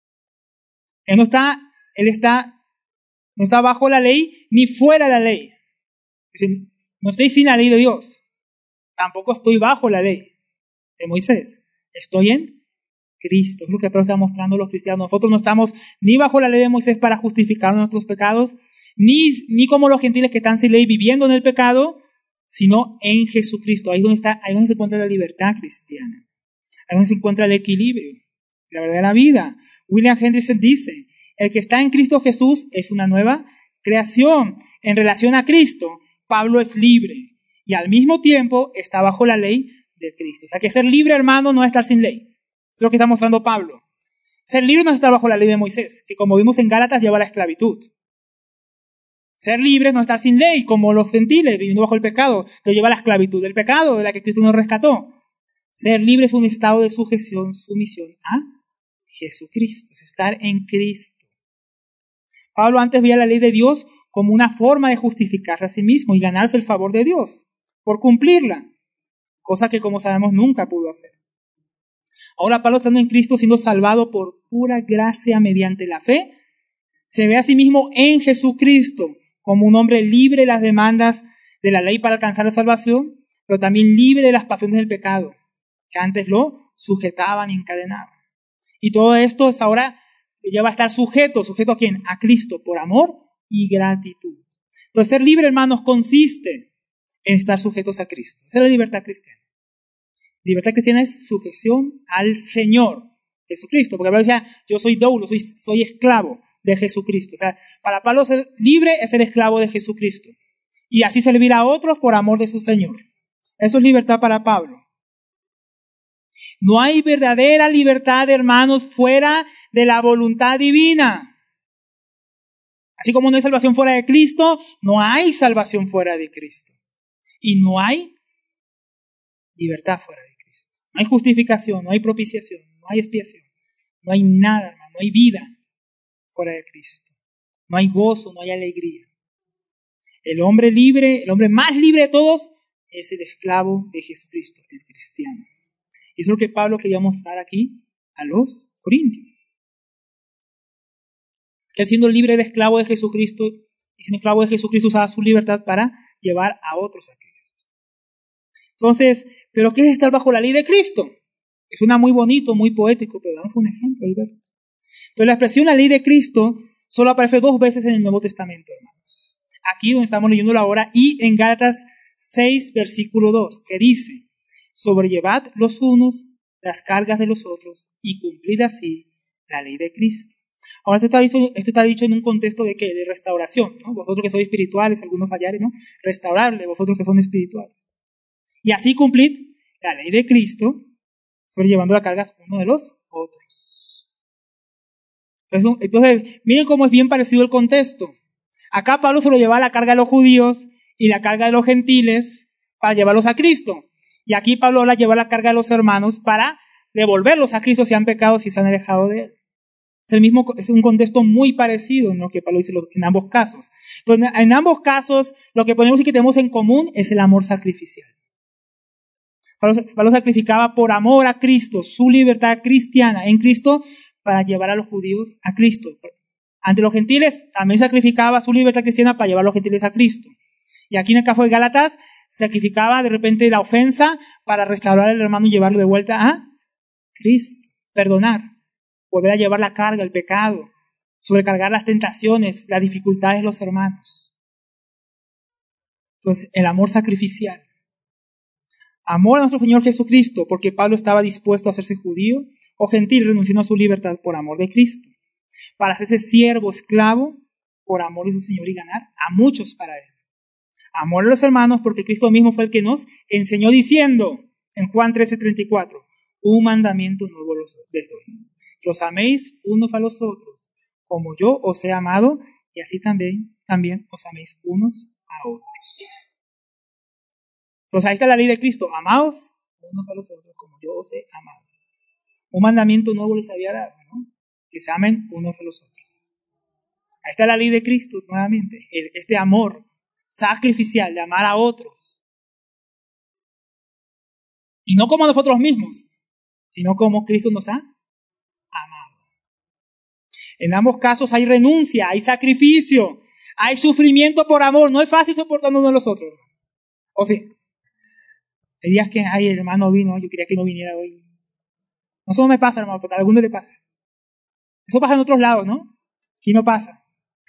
Él no está, él está, no está bajo la ley ni fuera de la ley. Es decir, no estoy sin la ley de Dios. Tampoco estoy bajo la ley de Moisés. Estoy en Cristo. Es lo que Pablo está mostrando a los cristianos. Nosotros no estamos ni bajo la ley de Moisés para justificar nuestros pecados, ni, ni como los gentiles que están sin ley viviendo en el pecado, sino en Jesucristo. Ahí es donde está, ahí es donde se encuentra la libertad cristiana. Ahí es donde se encuentra el equilibrio, la verdadera vida. William Hendrickson dice, el que está en Cristo Jesús es una nueva creación. En relación a Cristo, Pablo es libre y al mismo tiempo está bajo la ley de Cristo. O sea que ser libre, hermano, no es estar sin ley. Eso es lo que está mostrando Pablo. Ser libre no es estar bajo la ley de Moisés, que como vimos en Gálatas lleva a la esclavitud. Ser libre no es estar sin ley, como los gentiles viviendo bajo el pecado, que lleva a la esclavitud del pecado, de la que Cristo nos rescató. Ser libre es un estado de sujeción, sumisión a Jesucristo, es estar en Cristo. Pablo antes veía la ley de Dios como una forma de justificarse a sí mismo y ganarse el favor de Dios por cumplirla, cosa que como sabemos nunca pudo hacer. Ahora Pablo, estando en Cristo, siendo salvado por pura gracia mediante la fe, se ve a sí mismo en Jesucristo como un hombre libre de las demandas de la ley para alcanzar la salvación, pero también libre de las pasiones del pecado, que antes lo sujetaban y encadenaban. Y todo esto es ahora, lo lleva a estar sujeto. ¿Sujeto a quién? A Cristo, por amor y gratitud. Entonces, ser libre, hermanos, consiste en estar sujetos a Cristo. Esa es la libertad cristiana. Libertad cristiana es sujeción al Señor Jesucristo. Porque Pablo decía, yo soy doulo, soy, soy esclavo de Jesucristo. O sea, para Pablo ser libre es ser esclavo de Jesucristo. Y así servir a otros por amor de su Señor. Eso es libertad para Pablo. No hay verdadera libertad, hermanos, fuera de la voluntad divina. Así como no hay salvación fuera de Cristo, no hay salvación fuera de Cristo. Y no hay libertad fuera de Cristo. No hay justificación, no hay propiciación, no hay expiación. No hay nada, hermano, no hay vida fuera de Cristo. No hay gozo, no hay alegría. El hombre libre, el hombre más libre de todos, es el esclavo de Jesucristo, el cristiano. Y eso es lo que Pablo quería mostrar aquí a los corintios. Que siendo libre de esclavo de Jesucristo, y siendo esclavo de Jesucristo, usaba su libertad para llevar a otros a Cristo. Entonces, ¿pero qué es estar bajo la ley de Cristo? Que suena muy bonito, muy poético, pero damos un ejemplo, Alberto. Entonces, la expresión la ley de Cristo solo aparece dos veces en el Nuevo Testamento, hermanos. aquí donde estamos leyéndolo ahora, y en Gálatas seis, versículo dos, que dice, sobrellevad los unos las cargas de los otros y cumplid así la ley de Cristo. Ahora esto está dicho, esto está dicho en un contexto de ¿qué? De restauración, ¿no? Vosotros que sois espirituales, algunos fallares, ¿no? Restaurarle, vosotros que son espirituales. Y así cumplid la ley de Cristo, sobrellevando las cargas uno de los otros. Entonces, entonces, miren cómo es bien parecido el contexto. Acá Pablo se lo llevaba la carga de los judíos y la carga de los gentiles para llevarlos a Cristo. Y aquí Pablo la lleva la carga de los hermanos para devolverlos a Cristo si han pecado, si se han alejado de él. Es el mismo, es un contexto muy parecido en lo que Pablo dice en ambos casos. Entonces, en ambos casos, lo que podemos decir que tenemos en común es el amor sacrificial. Pablo, Pablo sacrificaba por amor a Cristo, su libertad cristiana en Cristo, para llevar a los judíos a Cristo. Ante los gentiles también sacrificaba su libertad cristiana para llevar a los gentiles a Cristo. Y aquí en el caso de Gálatas, sacrificaba de repente la ofensa para restaurar al hermano y llevarlo de vuelta a Cristo. Perdonar, volver a llevar la carga, el pecado, sobrecargar las tentaciones, las dificultades de los hermanos. Entonces, el amor sacrificial. Amor a nuestro Señor Jesucristo, porque Pablo estaba dispuesto a hacerse judío o gentil, renunciando a su libertad por amor de Cristo. Para hacerse siervo, esclavo, por amor de su Señor y ganar a muchos para Él. Amor a los hermanos, porque Cristo mismo fue el que nos enseñó diciendo, en Juan trece, treinta y cuatro, un mandamiento nuevo les doy, que os améis unos a los otros, como yo os he amado, y así también, también os améis unos a otros. Entonces ahí está la ley de Cristo, amaos unos a los otros, como yo os he amado. Un mandamiento nuevo les había dado, ¿no? Que se amen unos a los otros. Ahí está la ley de Cristo, nuevamente, este amor sacrificial de amar a otros. Y no como nosotros mismos, sino como Cristo nos ha amado. En ambos casos hay renuncia, hay sacrificio, hay sufrimiento por amor. No es fácil soportar uno de los otros. ¿O sí? Hay días que, ay, el hermano vino, yo quería que no viniera hoy. No solo me pasa, hermano, porque a alguno le pasa. Eso pasa en otros lados, ¿no? Aquí no pasa.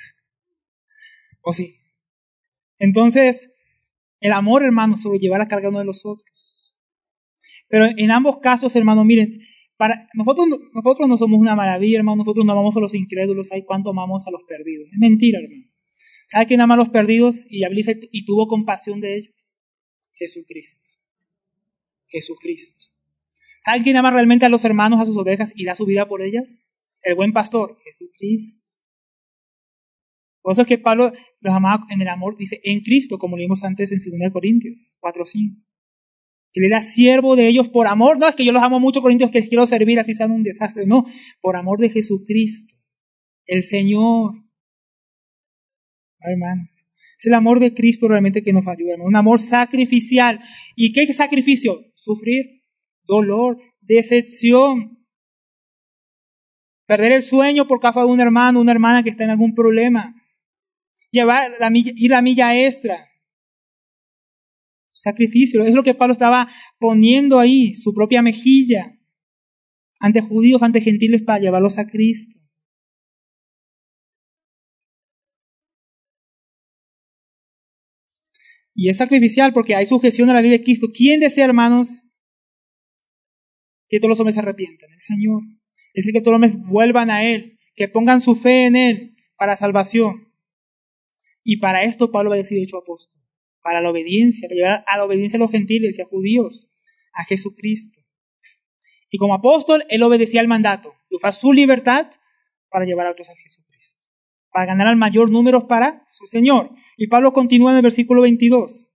¿O sí? Entonces, el amor, hermano, sobre llevar la carga uno de los otros. Pero en ambos casos, hermano, miren, para nosotros, nosotros no somos una maravilla, hermano, nosotros no amamos a los incrédulos, ¿sabes cuánto amamos a los perdidos? Es mentira, hermano. ¿Sabe quién ama a los perdidos y, y tuvo compasión de ellos? Jesucristo. Jesucristo. ¿Saben quién ama realmente a los hermanos, a sus ovejas y da su vida por ellas? El buen pastor, Jesucristo. Por eso es que Pablo los amaba en el amor, dice, en Cristo, como leímos antes en segunda Corintios cuatro cinco. Que él era siervo de ellos por amor. No es que yo los amo mucho, Corintios, que les quiero servir, así sean un desastre. No, por amor de Jesucristo, el Señor. No, hermanos, es el amor de Cristo realmente que nos ayuda, hermano. Un amor sacrificial. ¿Y qué es sacrificio? Sufrir, dolor, decepción. Perder el sueño por causa de un hermano, una hermana que está en algún problema. Llevar la milla, ir la milla extra. Sacrificio. Es lo que Pablo estaba poniendo ahí, su propia mejilla, ante judíos, ante gentiles, para llevarlos a Cristo. Y es sacrificial porque hay sujeción a la ley de Cristo. ¿Quién desea, hermanos, que todos los hombres se arrepientan? El Señor. Es el que todos los hombres vuelvan a Él, que pongan su fe en Él para salvación. Y para esto Pablo va a decir hecho apóstol. Para la obediencia, para llevar a la obediencia a los gentiles y a judíos, a Jesucristo. Y como apóstol, él obedecía al mandato, de usar su libertad para llevar a otros a Jesucristo, para ganar al mayor número para su Señor. Y Pablo continúa en el versículo veintidós.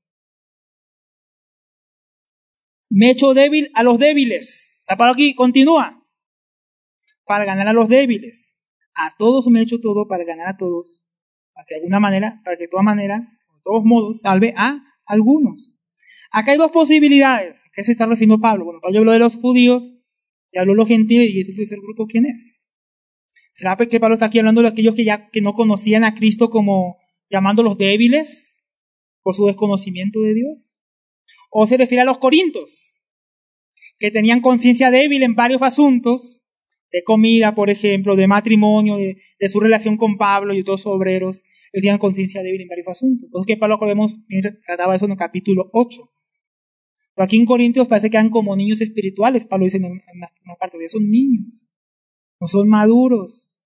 Me he hecho débil a los débiles. O sea, Pablo aquí continúa. Para ganar a los débiles. A todos me he hecho todo para ganar a todos. Para que de alguna manera, para que de todas maneras, de todos modos, salve a algunos. Acá hay dos posibilidades. ¿A qué se está refiriendo Pablo? Bueno, Pablo habló de los judíos, y habló de los gentiles, y ese es el grupo, ¿quién es? ¿Será que Pablo está aquí hablando de aquellos que ya que no conocían a Cristo como llamándolos débiles por su desconocimiento de Dios? ¿O se refiere a los corintios, que tenían conciencia débil en varios asuntos de comida, por ejemplo, de matrimonio, de, de su relación con Pablo y otros obreros, ellos tenían conciencia débil en varios asuntos. Por eso que Pablo, acordemos, trataba eso en el capítulo ocho. Pero aquí en Corintios parece que eran como niños espirituales. Pablo dice en una, una parte de ellos, son niños, no son maduros.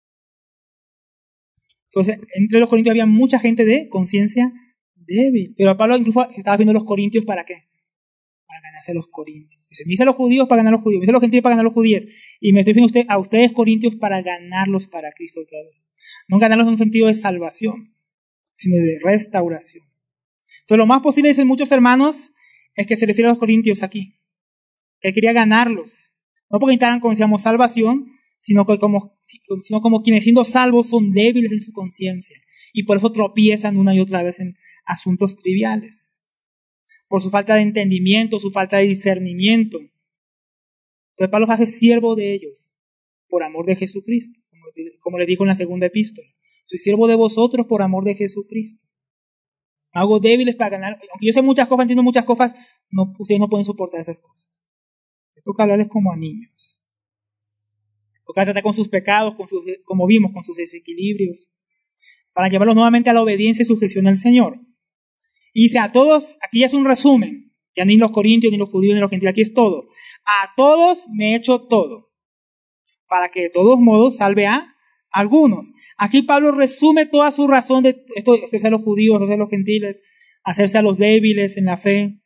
Entonces, entre los corintios había mucha gente de conciencia débil. Pero Pablo incluso estaba viendo los corintios ¿para qué? Para ganarse a los corintios. Dice, me hice a los judíos para ganar a los judíos, me hice a los gentiles para ganar a los judíos. Y me estoy diciendo usted, a ustedes corintios para ganarlos para Cristo otra vez. No ganarlos en un sentido de salvación, sino de restauración. Entonces, lo más posible, dicen muchos hermanos, es que se refiere a los corintios aquí. Que él quería ganarlos. No porque necesitaran, como decíamos, salvación, sino que como, sino como quienes siendo salvos son débiles en su conciencia. Y por eso tropiezan una y otra vez en asuntos triviales. Por su falta de entendimiento, su falta de discernimiento. Entonces Pablo hace siervo de ellos, por amor de Jesucristo, como, como le dijo en la segunda epístola. Soy siervo de vosotros por amor de Jesucristo. Me hago débiles para ganar. Aunque yo sé muchas cosas, entiendo muchas cosas, no, ustedes no pueden soportar esas cosas. Les toca hablarles como a niños. Toca tratar con sus pecados, con sus, como vimos, con sus desequilibrios, para llevarlos nuevamente a la obediencia y sujeción al Señor. Y dice a todos, aquí ya es un resumen, ya ni los corintios, ni los judíos, ni los gentiles, aquí es todo. A todos me he hecho todo, para que de todos modos salve a algunos. Aquí Pablo resume toda su razón de esto, hacerse a los judíos, hacerse a los gentiles, hacerse a los débiles en la fe.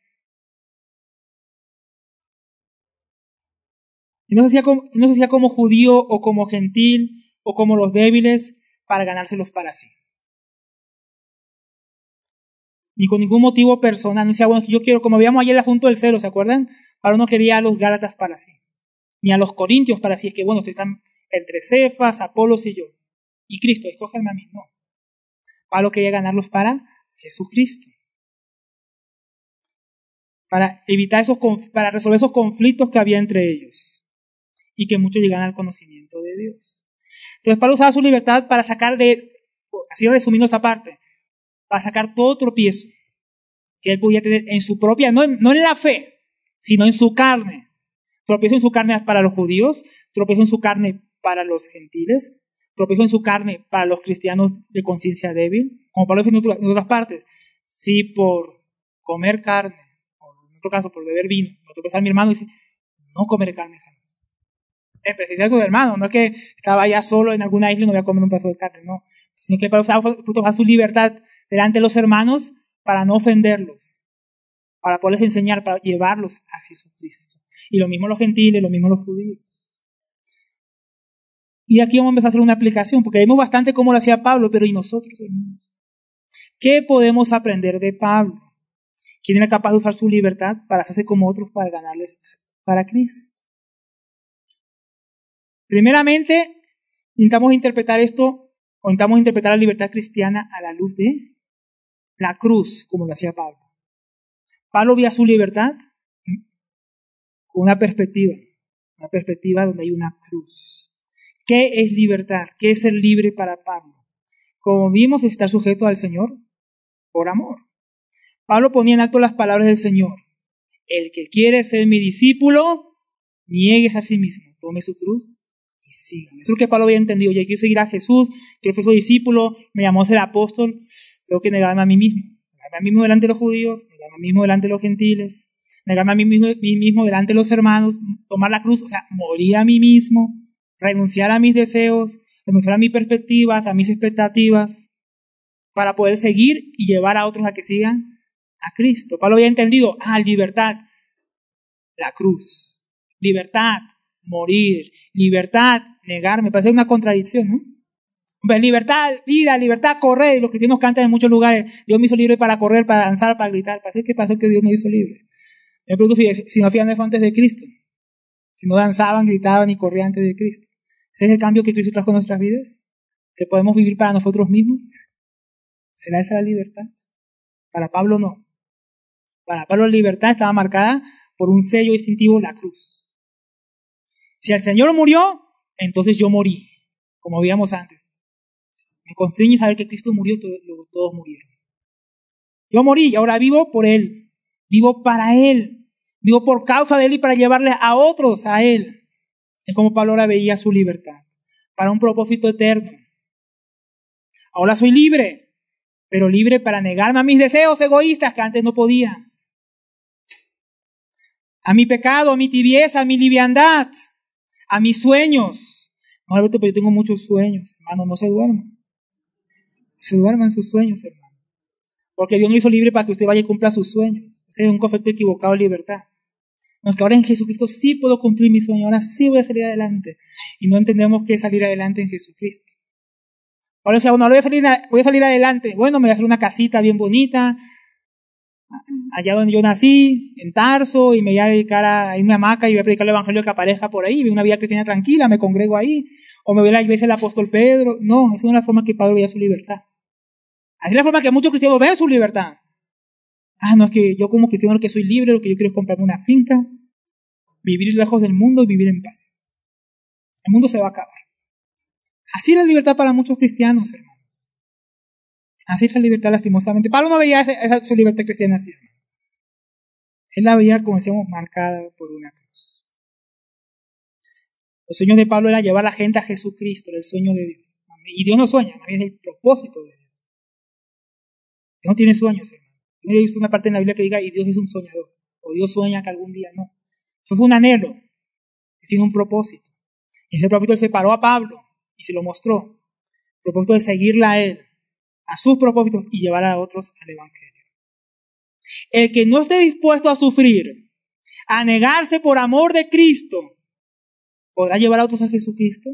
Y no se hacía como, no se hacía como judío o como gentil o como los débiles para ganárselos para sí. Ni con ningún motivo personal. No decía, bueno, yo quiero, como veíamos ayer el asunto del celo, ¿se acuerdan? Pablo no quería a los Gálatas para sí, ni a los corintios para sí. Es que, bueno, ustedes están entre Cefas, Apolos y yo. Y Cristo, escójanme a mí. No. Pablo quería ganarlos para Jesucristo. Para evitar esos, para resolver esos conflictos que había entre ellos. Y que muchos llegaran al conocimiento de Dios. Entonces Pablo usaba su libertad para sacar de, así resumiendo esta parte, para sacar todo tropiezo que él podía tener en su propia, no, no en la fe, sino en su carne. Tropiezo en su carne para los judíos, tropiezo en su carne para los gentiles, tropiezo en su carne para los cristianos de conciencia débil, como Pablo dice en otras partes. Si por comer carne, o en otro caso por beber vino, me tropezar a mi hermano y dice, no comeré carne jamás. Es precisar a sus hermanos, no es que estaba ya solo en alguna isla y no voy a comer un pedazo de carne, no. Sino que Pablo usaba su libertad delante de los hermanos para no ofenderlos, para poderles enseñar, para llevarlos a Jesucristo. Y lo mismo los gentiles, lo mismo los judíos. Y aquí vamos a empezar a hacer una aplicación, porque vemos bastante cómo lo hacía Pablo, pero ¿y nosotros, hermanos? ¿Qué podemos aprender de Pablo? ¿Quién era capaz de usar su libertad para hacerse como otros, para ganarles para Cristo? Primeramente, intentamos interpretar esto, o intentamos interpretar la libertad cristiana a la luz de la cruz, como lo hacía Pablo. Pablo veía su libertad con una perspectiva, una perspectiva donde hay una cruz. ¿Qué es libertad? ¿Qué es ser libre para Pablo? Como vimos, estar sujeto al Señor por amor. Pablo ponía en alto las palabras del Señor. El que quiere ser mi discípulo, niegues a sí mismo, tome su cruz y sígame. Eso es lo que Pablo había entendido. Yo quiero seguir a Jesús, quiero ser su discípulo, me llamó a ser apóstol, tengo que negarme a mí mismo. Negarme a mí mismo delante de los judíos, negarme a mí mismo delante de los gentiles, negarme a mí mismo, mí mismo delante de los hermanos, tomar la cruz, o sea, morir a mí mismo, renunciar a mis deseos, renunciar a mis perspectivas, a mis expectativas, para poder seguir y llevar a otros a que sigan a Cristo. Pablo había entendido, ah, libertad, la cruz, libertad, morir, libertad, negar, me parece una contradicción, ¿no? Pues libertad, vida, libertad, correr. Los cristianos cantan en muchos lugares, Dios me hizo libre para correr, para danzar, para gritar. Parece que pasó que Dios nos hizo libre. Me pregunto si no hacían eso antes de Cristo, si no danzaban, gritaban y corrían antes de Cristo. ¿Ese es el cambio que Cristo trajo en nuestras vidas? ¿Que podemos vivir para nosotros mismos? ¿Será esa la libertad? Para Pablo no. Para Pablo la libertad estaba marcada por un sello distintivo, la cruz. Si el Señor murió, entonces yo morí, como veíamos antes. Me constriñe saber que Cristo murió, luego todos murieron. Yo morí y ahora vivo por Él. Vivo para Él. Vivo por causa de Él y para llevarle a otros a Él. Es como Pablo ahora veía su libertad, para un propósito eterno. Ahora soy libre, pero libre para negarme a mis deseos egoístas que antes no podía. A mi pecado, a mi tibieza, a mi liviandad, a mis sueños. No, Alberto, pero yo tengo muchos sueños, hermano, no se duerman. Se duerman sus sueños, hermano. Porque Dios no hizo libre para que usted vaya y cumpla sus sueños. Ese es un concepto equivocado de libertad. No, es que ahora en Jesucristo sí puedo cumplir mis sueños, ahora sí voy a salir adelante. Y no entendemos qué es salir adelante en Jesucristo. Pablo decía, bueno, ahora voy a salir, voy a salir adelante. Bueno, me voy a hacer una casita bien bonita, allá donde yo nací, en Tarso, y me voy a dedicar a ir a una hamaca y voy a predicar el evangelio que aparezca por ahí, voy a una vida cristiana tranquila, me congrego ahí, o me voy a la iglesia del apóstol Pedro. No, esa no es la forma que Pablo veía su libertad. Así es la forma que muchos cristianos ven su libertad. Ah, no, es que yo como cristiano lo que soy libre, lo que yo quiero es comprarme una finca, vivir lejos del mundo y vivir en paz. El mundo se va a acabar. Así es la libertad para muchos cristianos, hermanos. Así es la libertad, lastimosamente. Pablo no veía esa, esa, su libertad cristiana así, hermano. Él la veía, como decíamos, marcada por una cruz. Los sueños de Pablo era llevar a la gente a Jesucristo, era el sueño de Dios. Y Dios no sueña, es el propósito de Dios. Dios no tiene sueños, hermano. Yo no he visto una parte en la Biblia que diga, y Dios es un soñador, o Dios sueña que algún día, no. Eso fue un anhelo, Dios tiene un propósito. Y ese propósito él separó a Pablo y se lo mostró. El propósito de seguirla a él, a sus propósitos y llevar a otros al Evangelio. El que no esté dispuesto a sufrir, a negarse por amor de Cristo, ¿podrá llevar a otros a Jesucristo?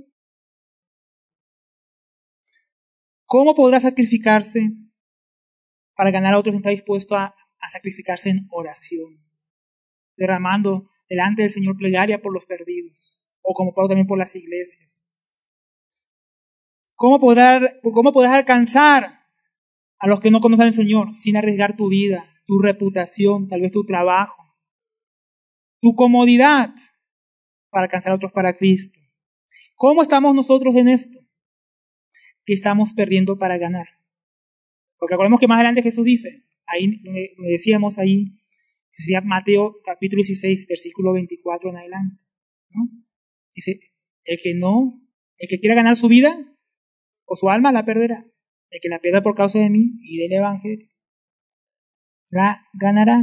¿Cómo podrá sacrificarse para ganar a otros? No está dispuesto a, a sacrificarse en oración, derramando delante del Señor plegaria por los perdidos, o como Pablo también por las iglesias. ¿Cómo podrás, cómo podrás alcanzar a los que no conocen al Señor sin arriesgar tu vida, tu reputación, tal vez tu trabajo, tu comodidad para alcanzar a otros para Cristo? ¿Cómo estamos nosotros en esto? ¿Qué estamos perdiendo para ganar? Porque acordemos que más adelante Jesús dice, ahí lo decíamos ahí, que sería Mateo capítulo dieciséis, versículo veinticuatro en adelante, ¿no? Dice, el que no, el que quiera ganar su vida o su alma la perderá. El que la pierda por causa de mí y del Evangelio, la ganará.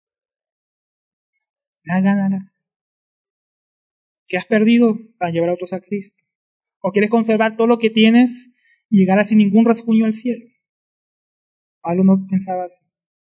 La ganará. ¿Qué has perdido para llevar a otros a Cristo? ¿O quieres conservar todo lo que tienes y llegar sin ningún rasguño al cielo? Pablo no pensaba así.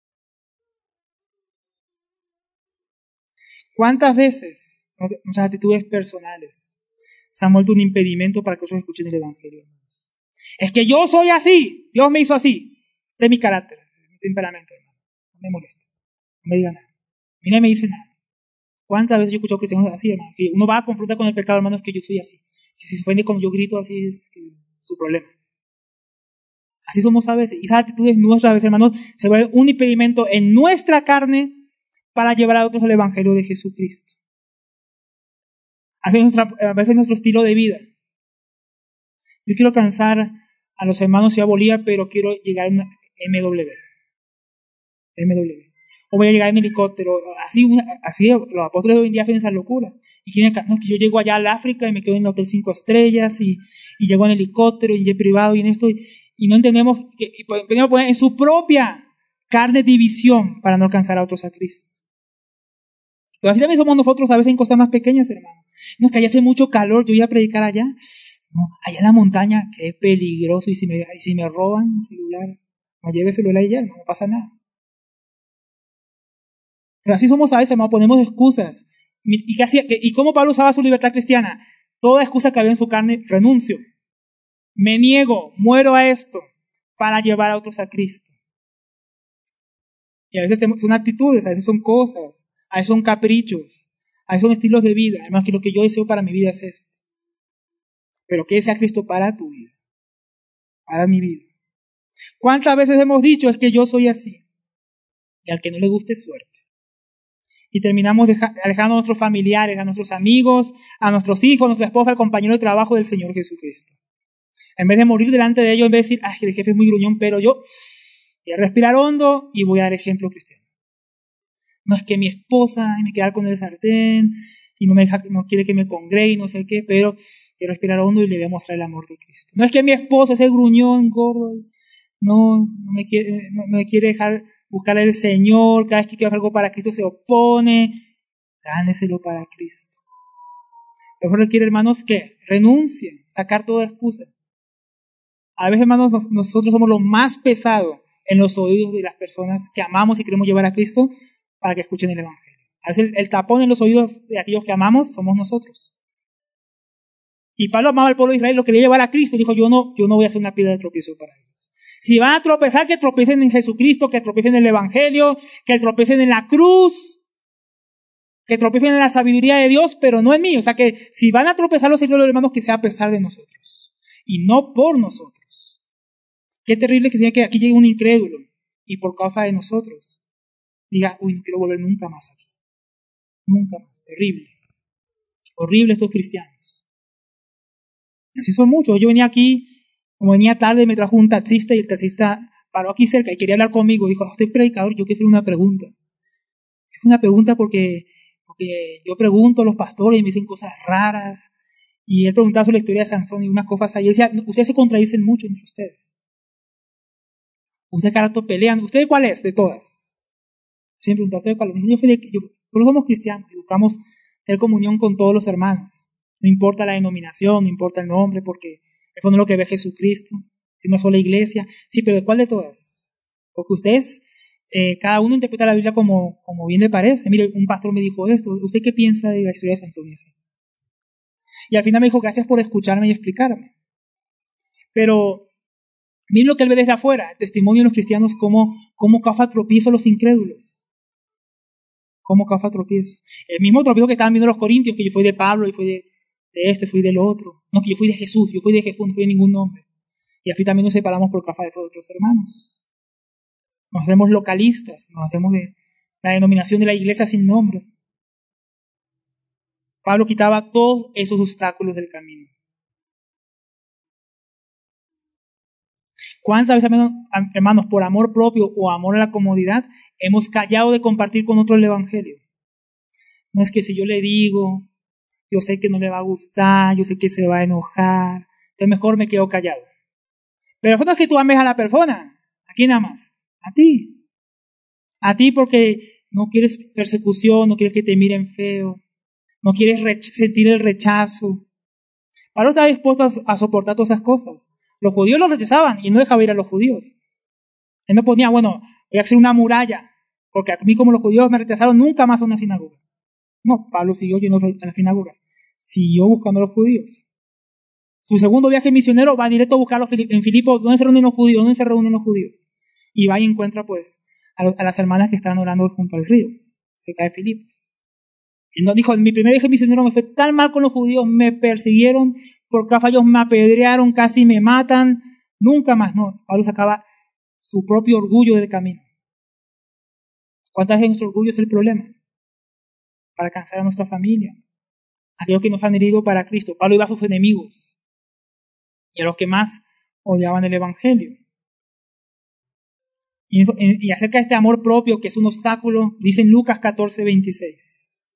¿Cuántas veces nuestras actitudes personales se han vuelto un impedimento para que otros escuchen el Evangelio? Es que yo soy así, Dios me hizo así. Este es mi carácter, mi temperamento, hermano. No me molesta, no me diga nada. A mí no me dice nada. ¿Cuántas veces yo he escuchado cristianos así, hermano? Que uno va a confrontar con el pecado, hermano, es que yo soy así. Que si se ofende cuando yo grito así, es que su problema. Así somos a veces. Y esas actitudes nuestras a veces, hermanos, se vuelven un impedimento en nuestra carne para llevar a otros el Evangelio de Jesucristo. A veces, nuestra, a veces nuestro estilo de vida. Yo quiero cansar a los hermanos de Bolivia, pero quiero llegar en M W. M W. O voy a llegar en helicóptero. Así, así los apóstoles de hoy en día hacen esa locura. Y quieren, no, es que yo llego allá al África y me quedo en el hotel cinco estrellas y, y llego en helicóptero y en jet privado y en esto. Y, y no entendemos que podemos poner en su propia carne división para no alcanzar a otros a Cristo. Pero así también somos nosotros a veces en cosas más pequeñas, hermano. No, es que allá hace mucho calor, yo voy a predicar allá. No, allá en la montaña, qué peligroso. Y si me, y si me roban el celular, no lleve el celular y ya, no, no pasa nada. Pero así somos a veces, hermano, ponemos excusas. ¿Y, qué hacía? ¿Y cómo Pablo usaba su libertad cristiana? Toda excusa que había en su carne, renuncio. Me niego, muero a esto para llevar a otros a Cristo. Y a veces son actitudes, a veces son cosas, a veces son caprichos, a veces son estilos de vida. Además, que lo que yo deseo para mi vida es esto. Pero que sea Cristo para tu vida, para mi vida. ¿Cuántas veces hemos dicho es que yo soy así? Y al que no le guste, suerte. Y terminamos deja, alejando a nuestros familiares, a nuestros amigos, a nuestros hijos, a nuestra esposa, al compañero de trabajo del Señor Jesucristo. En vez de morir delante de ellos, en vez de decir, ay, el jefe es muy gruñón, pero yo voy a respirar hondo y voy a dar ejemplo cristiano. No es que mi esposa me quedar con el sartén, y no me deja, no quiere que me congregue y no sé qué, pero quiero respirar hondo y le voy a mostrar el amor de Cristo. No es que mi esposo es el gruñón, gordo, no, no me quiere, no me quiere dejar buscar al Señor, cada vez que quiero hacer algo para Cristo se opone. Gáneselo para Cristo. Mejor requiere, hermanos, que renuncien, sacar toda excusa. A veces, hermanos, nosotros somos lo más pesado en los oídos de las personas que amamos y queremos llevar a Cristo para que escuchen el Evangelio. A veces el, el tapón en los oídos de aquellos que amamos somos nosotros. Y Pablo amaba al pueblo de Israel, lo quería llevar a Cristo. Dijo, yo no, yo no voy a hacer una piedra de tropiezo para ellos. Si van a tropezar, que tropiecen en Jesucristo, que tropiecen en el Evangelio, que tropiecen en la cruz, que tropiecen en la sabiduría de Dios, pero no en mí. O sea que si van a tropezar los hijos, hermanos, que sea a pesar de nosotros y no por nosotros. Qué terrible que tiene que aquí llegue un incrédulo y por causa de nosotros diga, uy, no quiero volver nunca más aquí. Nunca más. Terrible. Horrible estos cristianos. Así son muchos. Yo venía aquí, como venía tarde, me trajo un taxista y el taxista paró aquí cerca y quería hablar conmigo. Dijo, usted es predicador, yo quiero hacer una pregunta. Es una pregunta porque, porque yo pregunto a los pastores y me dicen cosas raras. Y él preguntaba sobre la historia de Sansón y unas cosas ahí. Y él decía, ustedes se contradicen mucho entre ustedes. Ustedes cada rato pelean. ¿Ustedes cuál es de todas? Siempre preguntaba, ¿ustedes cuál es? Yo fui de, yo, nosotros somos cristianos y buscamos tener comunión con todos los hermanos. No importa la denominación, no importa el nombre, porque el fondo es lo que ve Jesucristo. Es una sola iglesia. Sí, pero ¿de cuál de todas? Porque ustedes, eh, cada uno interpreta la Biblia como, como bien le parece. Mire, un pastor me dijo esto. ¿Usted qué piensa de la historia de Sansón y así? Y al final me dijo, gracias por escucharme y explicarme. Pero miren lo que él ve desde afuera, el testimonio de los cristianos, cómo, cómo causa tropiezo a los incrédulos. Cómo causa tropiezo. El mismo tropiezo que estaban viendo los corintios, que yo fui de Pablo y fui de, de este, fui del otro. No, que yo fui de Jesús, yo fui de Jesús, no fui de ningún nombre. Y así también nos separamos por causa de otros hermanos. Nos hacemos localistas, nos hacemos de la denominación de la iglesia sin nombre. Pablo quitaba todos esos obstáculos del camino. ¿Cuántas veces, hermanos, por amor propio o amor a la comodidad, hemos callado de compartir con otro el Evangelio? No es que si yo le digo, yo sé que no le va a gustar, yo sé que se va a enojar, entonces mejor me quedo callado. Pero no es que tú ames a la persona, ¿a quién amas? A ti. A ti porque no quieres persecución, no quieres que te miren feo, no quieres rech- sentir el rechazo. Pablo estaba dispuesto a, a soportar todas esas cosas. Los judíos lo rechazaban y no dejaba ir a los judíos. Él no ponía, bueno, voy a hacer una muralla, porque a mí como los judíos me rechazaron, nunca más a una sinagoga. No, Pablo siguió yendo a la sinagoga. Siguió buscando a los judíos. Su segundo viaje misionero va directo a buscarlos en Filipos, ¿dónde se reúnen los judíos? ¿Dónde se reúnen los judíos? Y va y encuentra pues a, los, a las hermanas que estaban orando junto al río, cerca de Filipos. Entonces dijo, en mi primer viaje misionero me fue tan mal con los judíos, me persiguieron, por causa ellos me apedrearon, casi me matan, nunca más. No, Pablo sacaba su propio orgullo del camino. ¿Cuántas veces nuestro orgullo es el problema? Para alcanzar a nuestra familia, aquellos que nos han herido para Cristo. Pablo iba a sus enemigos y a los que más odiaban el Evangelio. Y, eso, y acerca de este amor propio, que es un obstáculo, dice en Lucas catorce, veintiséis.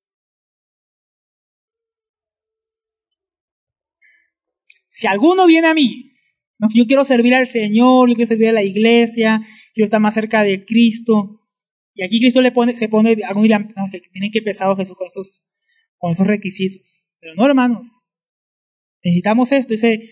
Si alguno viene a mí, ¿no? Yo quiero servir al Señor, yo quiero servir a la iglesia, quiero estar más cerca de Cristo. Y aquí Cristo le pone, se pone, algunos dirán, no, que miren qué pesado Jesús con esos, con esos requisitos. Pero no, hermanos. Necesitamos esto. Dice,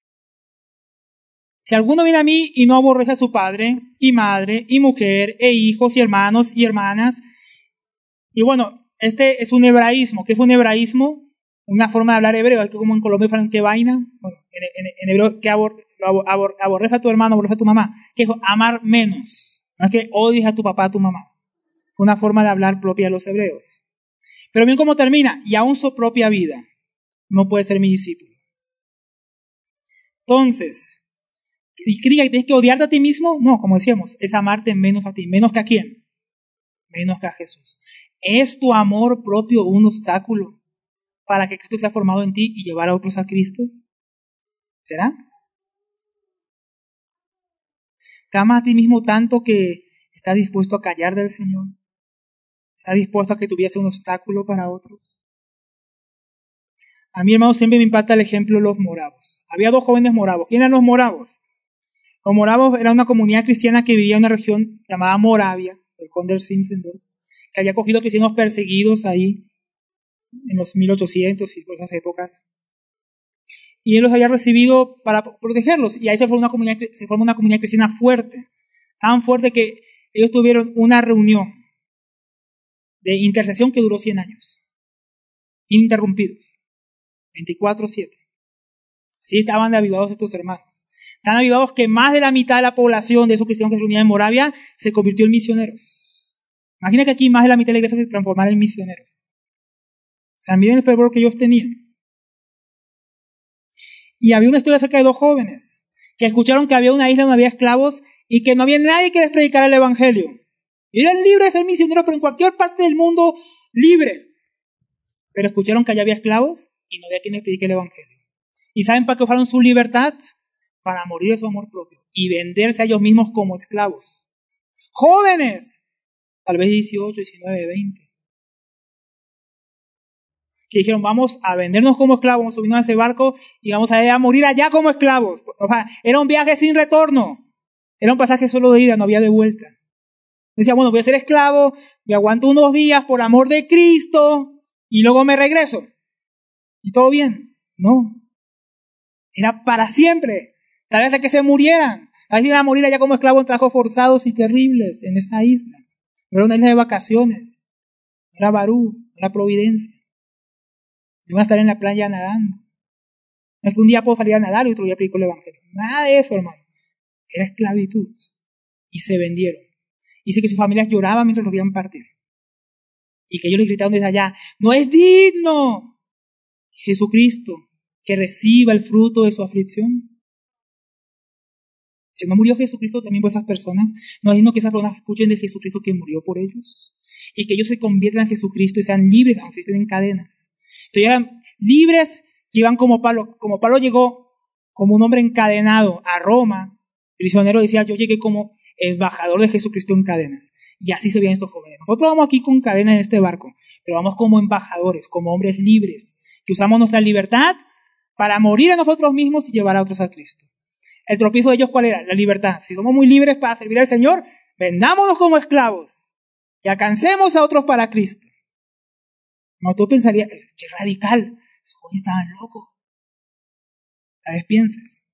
si alguno viene a mí y no aborrece a su padre, y madre, y mujer, e hijos, y hermanos, y hermanas. Y bueno, este es un hebraísmo. ¿Qué fue un hebraísmo? Una forma de hablar hebreo, que como en Colombia fueron qué vaina. Bueno, en, en, en hebreo, que abor, abor, aborrece a tu hermano, aborrece a tu mamá. Que es amar menos. No es que odies a tu papá, a tu mamá. Fue una forma de hablar propia de los hebreos. Pero bien cómo termina, y aún su propia vida no puede ser mi discípulo. Entonces, ¿y que diga que tienes que odiarte a ti mismo? No, como decíamos, es amarte menos a ti. ¿Menos que a quién? Menos que a Jesús. ¿Es tu amor propio un obstáculo para que Cristo sea formado en ti y llevar a otros a Cristo? ¿Será? ¿Te amas a ti mismo tanto que estás dispuesto a callar del Señor? ¿Estás dispuesto a que tuviese un obstáculo para otros? A mí, hermano, siempre me impacta el ejemplo de los moravos. Había dos jóvenes moravos. ¿Quién eran los moravos? Los moravos era una comunidad cristiana que vivía en una región llamada Moravia, el conde Zinzendorf, que había cogido cristianos perseguidos ahí en los mil ochocientos y por esas épocas. Y él los había recibido para protegerlos. Y ahí se formó una comunidad, se formó una comunidad cristiana fuerte. Tan fuerte que ellos tuvieron una reunión de intercesión que duró cien años. Ininterrumpidos. veinticuatro siete. Así estaban de avivados estos hermanos. Tan avivados que más de la mitad de la población de esos cristianos que se reunían en Moravia se convirtió en misioneros. Imagina que aquí más de la mitad de la iglesia se transformara en misioneros. O sea, miren el fervor que ellos tenían. Y había una historia acerca de dos jóvenes que escucharon que había una isla donde había esclavos y que no había nadie que les predicara el evangelio. Y eran libres de ser misioneros, pero en cualquier parte del mundo libre. Pero escucharon que allá había esclavos y no había quien les predique el evangelio. ¿Y saben para qué fueron su libertad? Para morir de su amor propio y venderse a ellos mismos como esclavos. Jóvenes, tal vez dieciocho, diecinueve, veinte. Que dijeron, vamos a vendernos como esclavos, vamos a subirnos a ese barco y vamos a ir a morir allá como esclavos. O sea, era un viaje sin retorno. Era un pasaje solo de ida, no había de vuelta. Decía, bueno, voy a ser esclavo, me aguanto unos días por amor de Cristo y luego me regreso. Y todo bien. No. Era para siempre. Tal vez hasta que se murieran. Tal vez iban a morir allá como esclavos en trabajos forzados y terribles en esa isla. No era una isla de vacaciones. No era Barú, no era Providencia. Iban a estar en la playa nadando. No es que un día puedo salir a nadar y otro día predico el evangelio. Nada de eso, hermano. Era esclavitud. Y se vendieron. Dice que sus familias lloraban mientras los veían partir. Y que ellos les gritaron desde allá, ¡no es digno Jesucristo que reciba el fruto de su aflicción! Si no murió Jesucristo también por esas personas, no es digno que esas personas escuchen de Jesucristo que murió por ellos. Y que ellos se conviertan en Jesucristo y sean libres, aunque estén en cadenas. Entonces eran libres que iban como Pablo. Como Pablo llegó como un hombre encadenado a Roma, el prisionero decía, yo llegué como embajador de Jesucristo en cadenas. Y así se veían estos jóvenes. Nosotros vamos aquí con cadenas en este barco, pero vamos como embajadores, como hombres libres, que usamos nuestra libertad para morir a nosotros mismos y llevar a otros a Cristo. El tropiezo de ellos, ¿cuál era? La libertad. Si somos muy libres para servir al Señor, vendámonos como esclavos y alcancemos a otros para Cristo. No, tú pensarías, qué radical, esos jóvenes estaban locos. A veces piensas.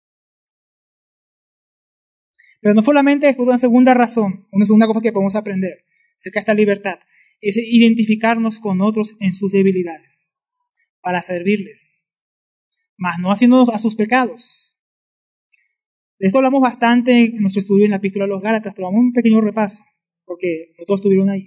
Pero no solamente esto, una segunda razón, una segunda cosa que podemos aprender acerca de esta libertad, es identificarnos con otros en sus debilidades, para servirles, mas no haciéndonos a sus pecados. De esto hablamos bastante en nuestro estudio en la Epístola a los Gálatas, pero vamos a un pequeño repaso, porque no todos estuvieron ahí.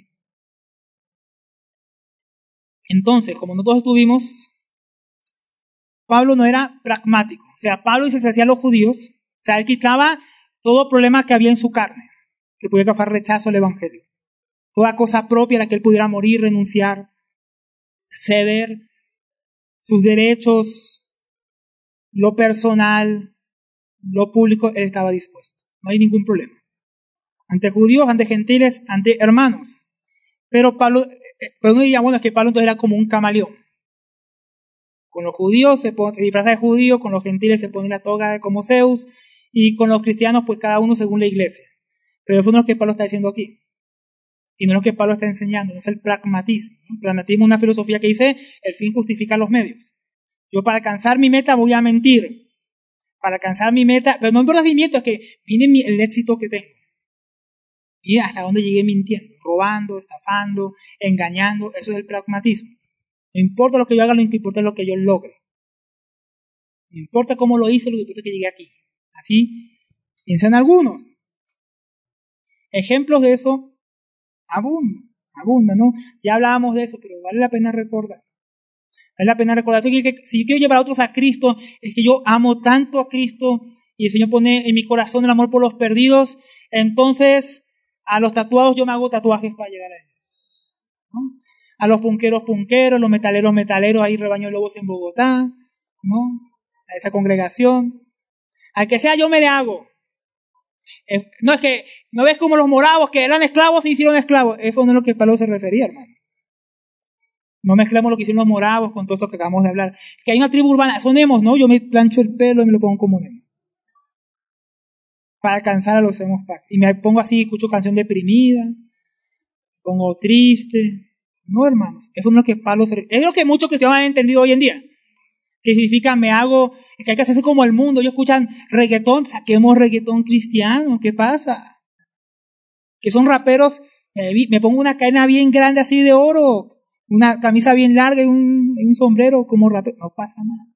Entonces, como no todos estuvimos, Pablo no era pragmático. O sea, Pablo dice se hacía a los judíos, o sea, él quitaba todo problema que había en su carne, que podía causar rechazo al evangelio. Toda cosa propia a la que él pudiera morir, renunciar, ceder sus derechos, lo personal, lo público, él estaba dispuesto. No hay ningún problema. Ante judíos, ante gentiles, ante hermanos. Pero Pablo, pero uno diría, bueno, es que Pablo entonces era como un camaleón. Con los judíos se, pone, se disfraza de judío, con los gentiles se pone la toga como Zeus, y con los cristianos, pues cada uno según la iglesia. Pero eso no es lo que Pablo está diciendo aquí. Y no es lo que Pablo está enseñando, no es el pragmatismo. El pragmatismo es una filosofía que dice, el fin justifica los medios. Yo para alcanzar mi meta voy a mentir. Para alcanzar mi meta, pero no importa si miento, es que viene el éxito que tengo. Y hasta dónde llegué mintiendo, robando, estafando, engañando, eso es el pragmatismo. No importa lo que yo haga, lo que importa es lo que yo logre. No importa cómo lo hice, lo que importa es que llegué aquí. Así piensan algunos. Ejemplos de eso abundan, abundan, ¿no? Ya hablábamos de eso, pero vale la pena recordar. Vale la pena recordar. Si yo quiero llevar a otros a Cristo, es que yo amo tanto a Cristo y el Señor pone en mi corazón el amor por los perdidos, entonces a los tatuados yo me hago tatuajes para llegar a ellos, ¿no? A los punqueros punqueros, los metaleros metaleros, ahí Rebaño de Lobos en Bogotá, ¿no? A esa congregación. Al que sea yo me le hago. No es que, no ves como los moravos que eran esclavos y hicieron esclavos. Eso no es lo que Pablo se refería, hermano. No mezclamos lo que hicieron los moravos con todo esto que acabamos de hablar. Que hay una tribu urbana, son emos, ¿no? Yo me plancho el pelo y me lo pongo como emo. Para alcanzar a los emos pack. Y me pongo así, escucho canción deprimida, me pongo triste. No, hermanos. Eso no es lo que Pablo se... Es lo que muchos cristianos han entendido hoy en día. Que significa me hago... Que hay que hacerse como el mundo. Ellos escuchan reggaetón, saquemos reggaetón cristiano. ¿Qué pasa? Que son raperos, me, me pongo una cadena bien grande así de oro, una camisa bien larga y un, y un sombrero como rapero. No pasa nada.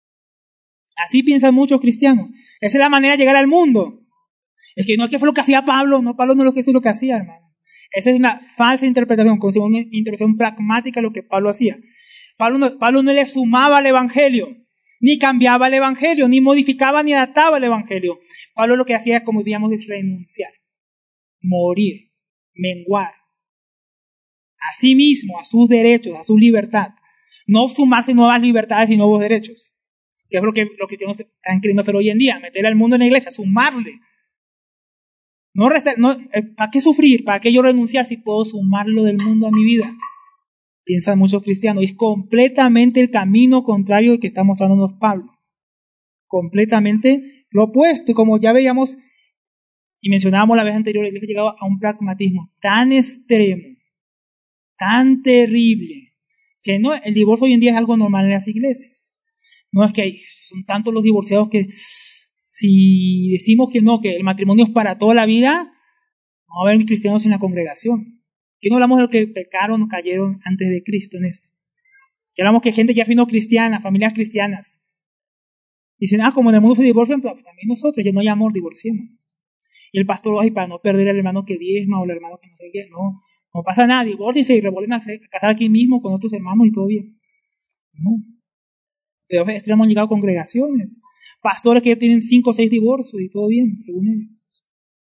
Así piensan muchos cristianos. Esa es la manera de llegar al mundo. Es que no es que fue lo que hacía Pablo, no, Pablo no es lo que es lo que hacía, hermano. Esa es una falsa interpretación, como si una interpretación pragmática de lo que Pablo hacía. Pablo no, Pablo no le sumaba al evangelio, ni cambiaba el evangelio, ni modificaba ni adaptaba el evangelio. Pablo lo que hacía, como diríamos, es renunciar, morir, menguar a sí mismo, a sus derechos, a su libertad. No sumarse nuevas libertades y nuevos derechos, que es lo que los cristianos están queriendo hacer hoy en día, meter al mundo en la iglesia, sumarle. No, resta, no eh, ¿para qué sufrir? ¿Para qué yo renunciar si puedo sumarlo del mundo a mi vida? Piensan muchos cristianos. Y es completamente el camino contrario al que está mostrándonos Pablo. Completamente lo opuesto. Como ya veíamos y mencionábamos la vez anterior, la iglesia llegaba a un pragmatismo tan extremo, tan terrible, que no, el divorcio hoy en día es algo normal en las iglesias. No es que hay, son tantos los divorciados que si decimos que no, que el matrimonio es para toda la vida, no va a haber cristianos en la congregación. Que no hablamos de los que pecaron o cayeron antes de Cristo en eso. Que hablamos que gente ya vino cristiana, familias cristianas. Dicen, ah, como en el mundo se divorcian, pues también nosotros, ya no hay amor, divorciémonos. Y el pastor, ay, para no perder al hermano que diezma o el hermano que no sé qué, no, no pasa nada, divórciense y revuelven a casar aquí mismo con otros hermanos y todo bien. No. Pero a extremos han llegado congregaciones. Pastores que ya tienen cinco o seis divorcios y todo bien, según ellos.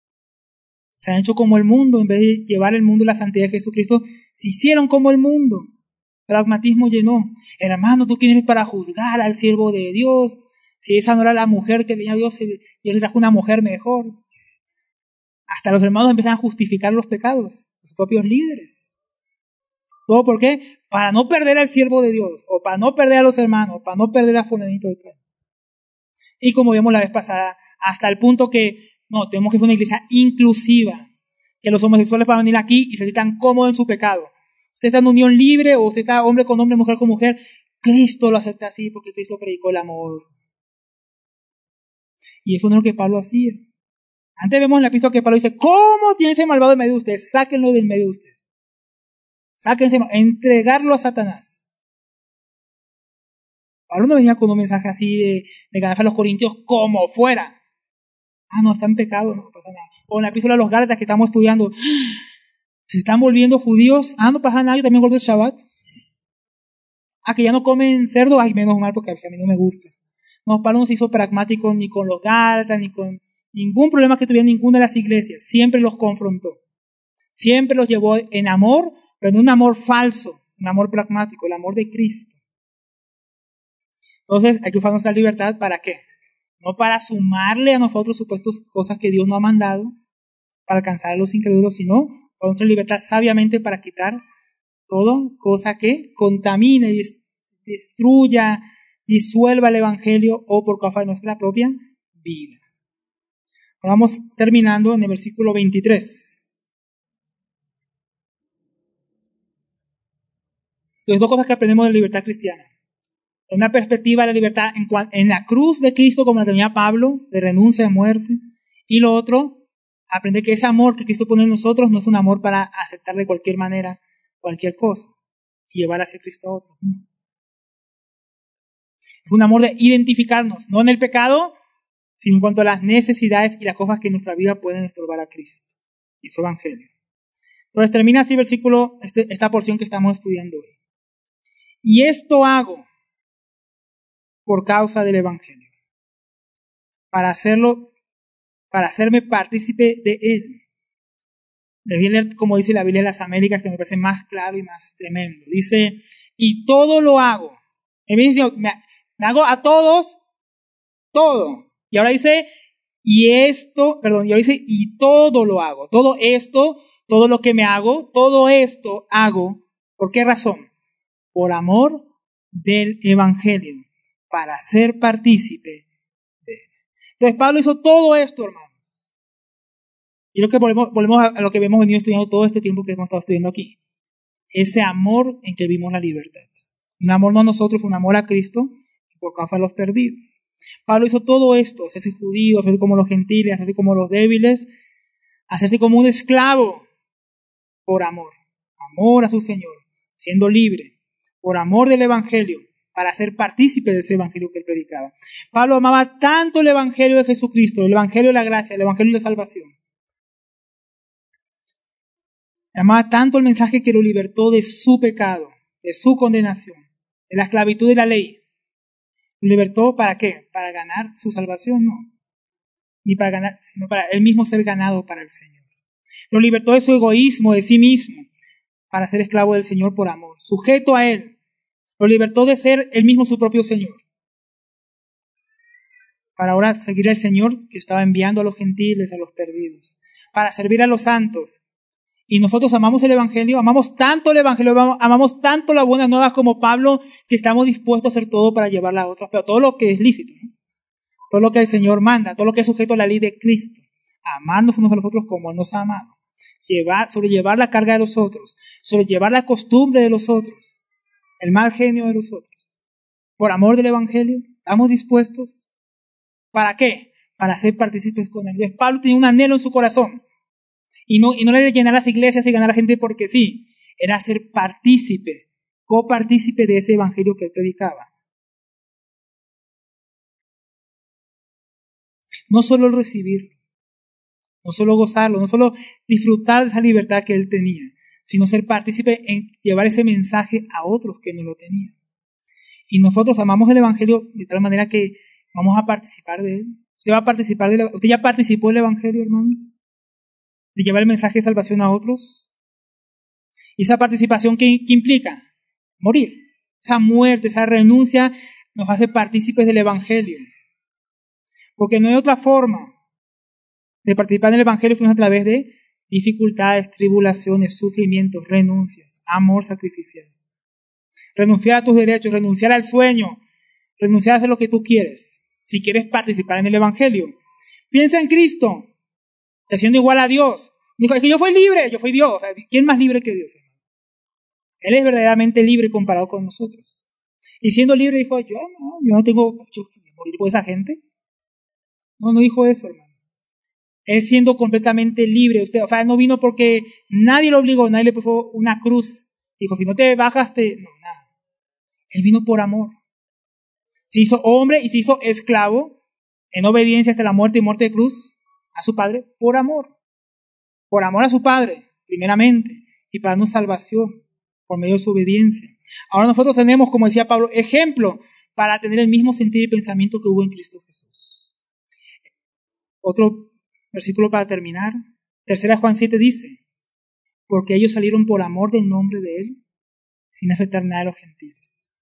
Se han hecho como el mundo, en vez de llevar el mundo y la santidad de Jesucristo, se hicieron como el mundo. Pragmatismo llenó. Hermano, ¿tú quién eres para juzgar al siervo de Dios? Si esa no era la mujer que venía a Dios, y él trajo una mujer mejor. Hasta los hermanos empiezan a justificar los pecados de sus propios líderes. ¿Todo por qué? Para no perder al siervo de Dios, o para no perder a los hermanos, para no perder a fulanito de tal. Y como vimos la vez pasada, hasta el punto que, no, tenemos que ser una iglesia inclusiva, que los homosexuales van a venir aquí y se sientan cómodos en su pecado. Usted está en unión libre, o usted está hombre con hombre, mujer con mujer, Cristo lo acepta así porque Cristo predicó el amor. Y eso no es lo que Pablo hacía. Antes vemos en la epístola que Pablo dice, ¿cómo tiene ese malvado en medio de ustedes? Sáquenlo del medio de ustedes. Sáquense, entregarlo a Satanás. Pablo no venía con un mensaje así de, de ganar a los corintios como fuera. Ah, no, está en pecado, no pasa nada. O en la epístola a los Gálatas que estamos estudiando, se están volviendo judíos. Ah, no pasa nada, yo también vuelvo el Shabbat. Ah, que ya no comen cerdo, ay, menos mal porque a mí no me gusta. No, Pablo no se hizo pragmático ni con los Gálatas, ni con ningún problema que tuviera ninguna de las iglesias. Siempre los confrontó. Siempre los llevó en amor, pero en un amor falso, un amor pragmático, el amor de Cristo. Entonces, hay que usar nuestra libertad, ¿para qué? No para sumarle a nosotros supuestas cosas que Dios no ha mandado, para alcanzar a los incrédulos, sino para nuestra libertad sabiamente para quitar todo cosa que contamine, destruya, disuelva el evangelio o por causa de nuestra propia vida. Vamos terminando en el versículo veintitrés. Entonces, dos cosas que aprendemos de la libertad cristiana. Una perspectiva de la libertad en, cual, en la cruz de Cristo, como la tenía Pablo, de renuncia a muerte. Y lo otro, aprender que ese amor que Cristo pone en nosotros no es un amor para aceptar de cualquier manera cualquier cosa y llevar hacia Cristo a otro. No. Es un amor de identificarnos, no en el pecado, sino en cuanto a las necesidades y las cosas que en nuestra vida pueden estorbar a Cristo y su evangelio. Entonces termina así el versículo, este, esta porción que estamos estudiando hoy. Y esto hago por causa del evangelio, para hacerlo, para hacerme partícipe de él. Les voy a leer como dice la Biblia de las Américas, que me parece más claro y más tremendo. Dice, y todo lo hago. Me dice, me, me hago a todos, todo. Y ahora dice, y esto, perdón, y ahora dice, y todo lo hago. Todo esto, todo lo que me hago, todo esto hago. ¿Por qué razón? por amor del Evangelio, para ser partícipe de él. Entonces Pablo hizo todo esto, hermanos. Y lo que volvemos, volvemos a lo que hemos venido estudiando todo este tiempo que hemos estado estudiando aquí. Ese amor en que vimos la libertad. Un amor no a nosotros, fue un amor a Cristo por causa de los perdidos. Pablo hizo todo esto, hacerse judío, hacerse como los gentiles, hacerse como los débiles, hacerse como un esclavo por amor. Amor a su Señor, siendo libre, por amor del Evangelio, para ser partícipe de ese Evangelio que él predicaba. Pablo amaba tanto el Evangelio de Jesucristo, el Evangelio de la gracia, el Evangelio de la salvación. Amaba tanto el mensaje que lo libertó de su pecado, de su condenación, de la esclavitud de la ley. ¿Lo libertó para qué? Para ganar su salvación, no. Ni para ganar, sino para él mismo ser ganado para el Señor. Lo libertó de su egoísmo, de sí mismo, para ser esclavo del Señor por amor, sujeto a él. Lo libertó de ser él mismo su propio Señor, para ahora seguir al Señor que estaba enviando a los gentiles, a los perdidos, para servir a los santos. Y nosotros amamos el Evangelio, amamos tanto el Evangelio, amamos tanto las buenas nuevas como Pablo, que estamos dispuestos a hacer todo para llevarla a otros, pero todo lo que es lícito, ¿no? Todo lo que el Señor manda, todo lo que es sujeto a la ley de Cristo, amarnos unos a los otros como Él nos ha amado, llevar, sobrellevar la carga de los otros, sobrellevar la costumbre de los otros, el mal genio de los otros. Por amor del Evangelio, ¿estamos dispuestos? ¿Para qué? Para ser partícipes con Él. Entonces, Pablo tenía un anhelo en su corazón. Y no, y no era llenar las iglesias y ganar a la gente porque sí. Era ser partícipe, copartícipe de ese evangelio que él predicaba. No solo el recibirlo, no solo gozarlo, no solo disfrutar de esa libertad que él tenía, sino ser partícipe en llevar ese mensaje a otros que no lo tenían. Y nosotros amamos el evangelio de tal manera que vamos a participar de él. ¿Usted va a participar de él? ¿Usted ya participó del evangelio, hermanos? ¿De llevar el mensaje de salvación a otros? ¿Y esa participación qué, qué implica? Morir. Esa muerte, esa renuncia nos hace partícipes del evangelio. Porque no hay otra forma de participar en el evangelio sino a través de dificultades, tribulaciones, sufrimientos, renuncias, amor sacrificial. Renunciar a tus derechos, renunciar al sueño, renunciar a hacer lo que tú quieres. Si quieres participar en el evangelio, piensa en Cristo, siendo igual a Dios. Dijo, es que yo fui libre, yo fui Dios. ¿Quién más libre que Dios, hermano? Él es verdaderamente libre comparado con nosotros. Y siendo libre dijo, yo no, yo no tengo yo morir por esa gente. No, no dijo eso, hermanos. Él siendo completamente libre, usted, o sea, no vino porque nadie lo obligó, nadie le puso una cruz. Dijo, si no te bajas, te... No, nada. Él vino por amor. Se hizo hombre y se hizo esclavo en obediencia hasta la muerte y muerte de cruz a su Padre por amor. Por amor a su Padre, primeramente, y para darnos salvación por medio de su obediencia. Ahora nosotros tenemos, como decía Pablo, ejemplo para tener el mismo sentido y pensamiento que hubo en Cristo Jesús. Otro versículo para terminar. Tercera Juan siete dice, porque ellos salieron por amor del nombre de Él, sin afectar nada a los gentiles.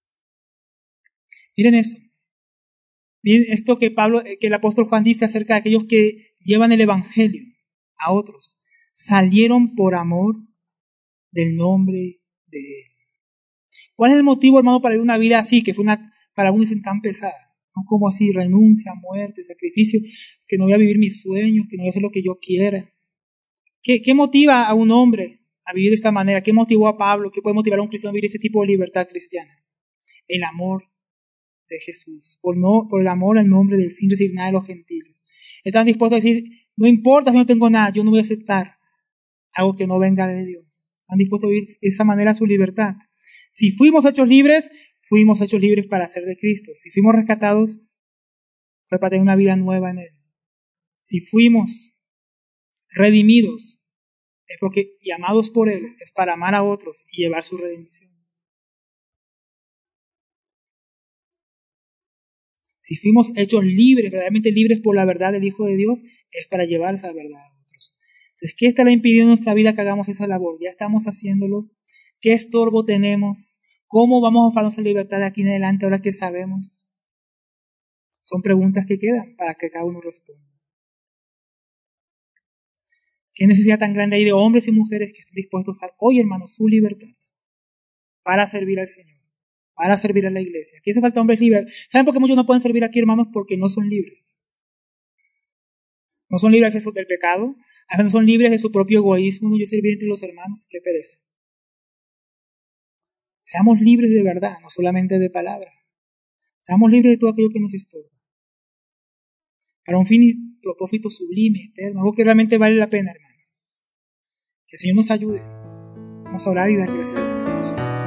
Miren eso. Miren esto que Pablo, que el apóstol Juan dice acerca de aquellos que llevan el evangelio a otros. Salieron por amor del nombre de Él. ¿Cuál es el motivo, hermano, para vivir una vida así, que fue una, para algunos tan pesada? ¿No? Como así, renuncia, muerte, sacrificio, que no voy a vivir mis sueños, que no voy a hacer lo que yo quiera. ¿Qué, qué motiva a un hombre a vivir de esta manera? ¿Qué motivó a Pablo? ¿Qué puede motivar a un cristiano a vivir este tipo de libertad cristiana? El amor de Jesús, por, no, por el amor al nombre del sin decir nada de los gentiles. Están dispuestos a decir, no importa si no tengo nada, yo no voy a aceptar algo que no venga de Dios. Están dispuestos a vivir de esa manera su libertad. Si fuimos hechos libres, fuimos hechos libres para ser de Cristo. Si fuimos rescatados, fue para tener una vida nueva en Él. Si fuimos redimidos, es porque, y amados por Él, es para amar a otros y llevar su redención. Si fuimos hechos libres, verdaderamente libres por la verdad del Hijo de Dios, es para llevar esa verdad a otros. Entonces, ¿qué está impidiendo en nuestra vida que hagamos esa labor? ¿Ya estamos haciéndolo? ¿Qué estorbo tenemos? ¿Cómo vamos a ofrecer nuestra libertad de aquí en adelante ahora que sabemos? Son preguntas que quedan para que cada uno responda. ¿Qué necesidad tan grande hay de hombres y mujeres que estén dispuestos a dar hoy, hermanos, su libertad para servir al Señor? para servir a la iglesia. Aquí hace falta hombres libres. ¿Saben por qué muchos no pueden servir aquí, hermanos? Porque no son libres. No son libres del pecado. A veces no son libres de su propio egoísmo. No, yo servir entre los hermanos, qué pereza. Seamos libres de verdad, no solamente de palabra. Seamos libres de todo aquello que nos estorba. Para un fin y propósito sublime, eterno, algo que realmente vale la pena, hermanos. Que el Señor nos ayude. Vamos a orar y dar gracias al Señor.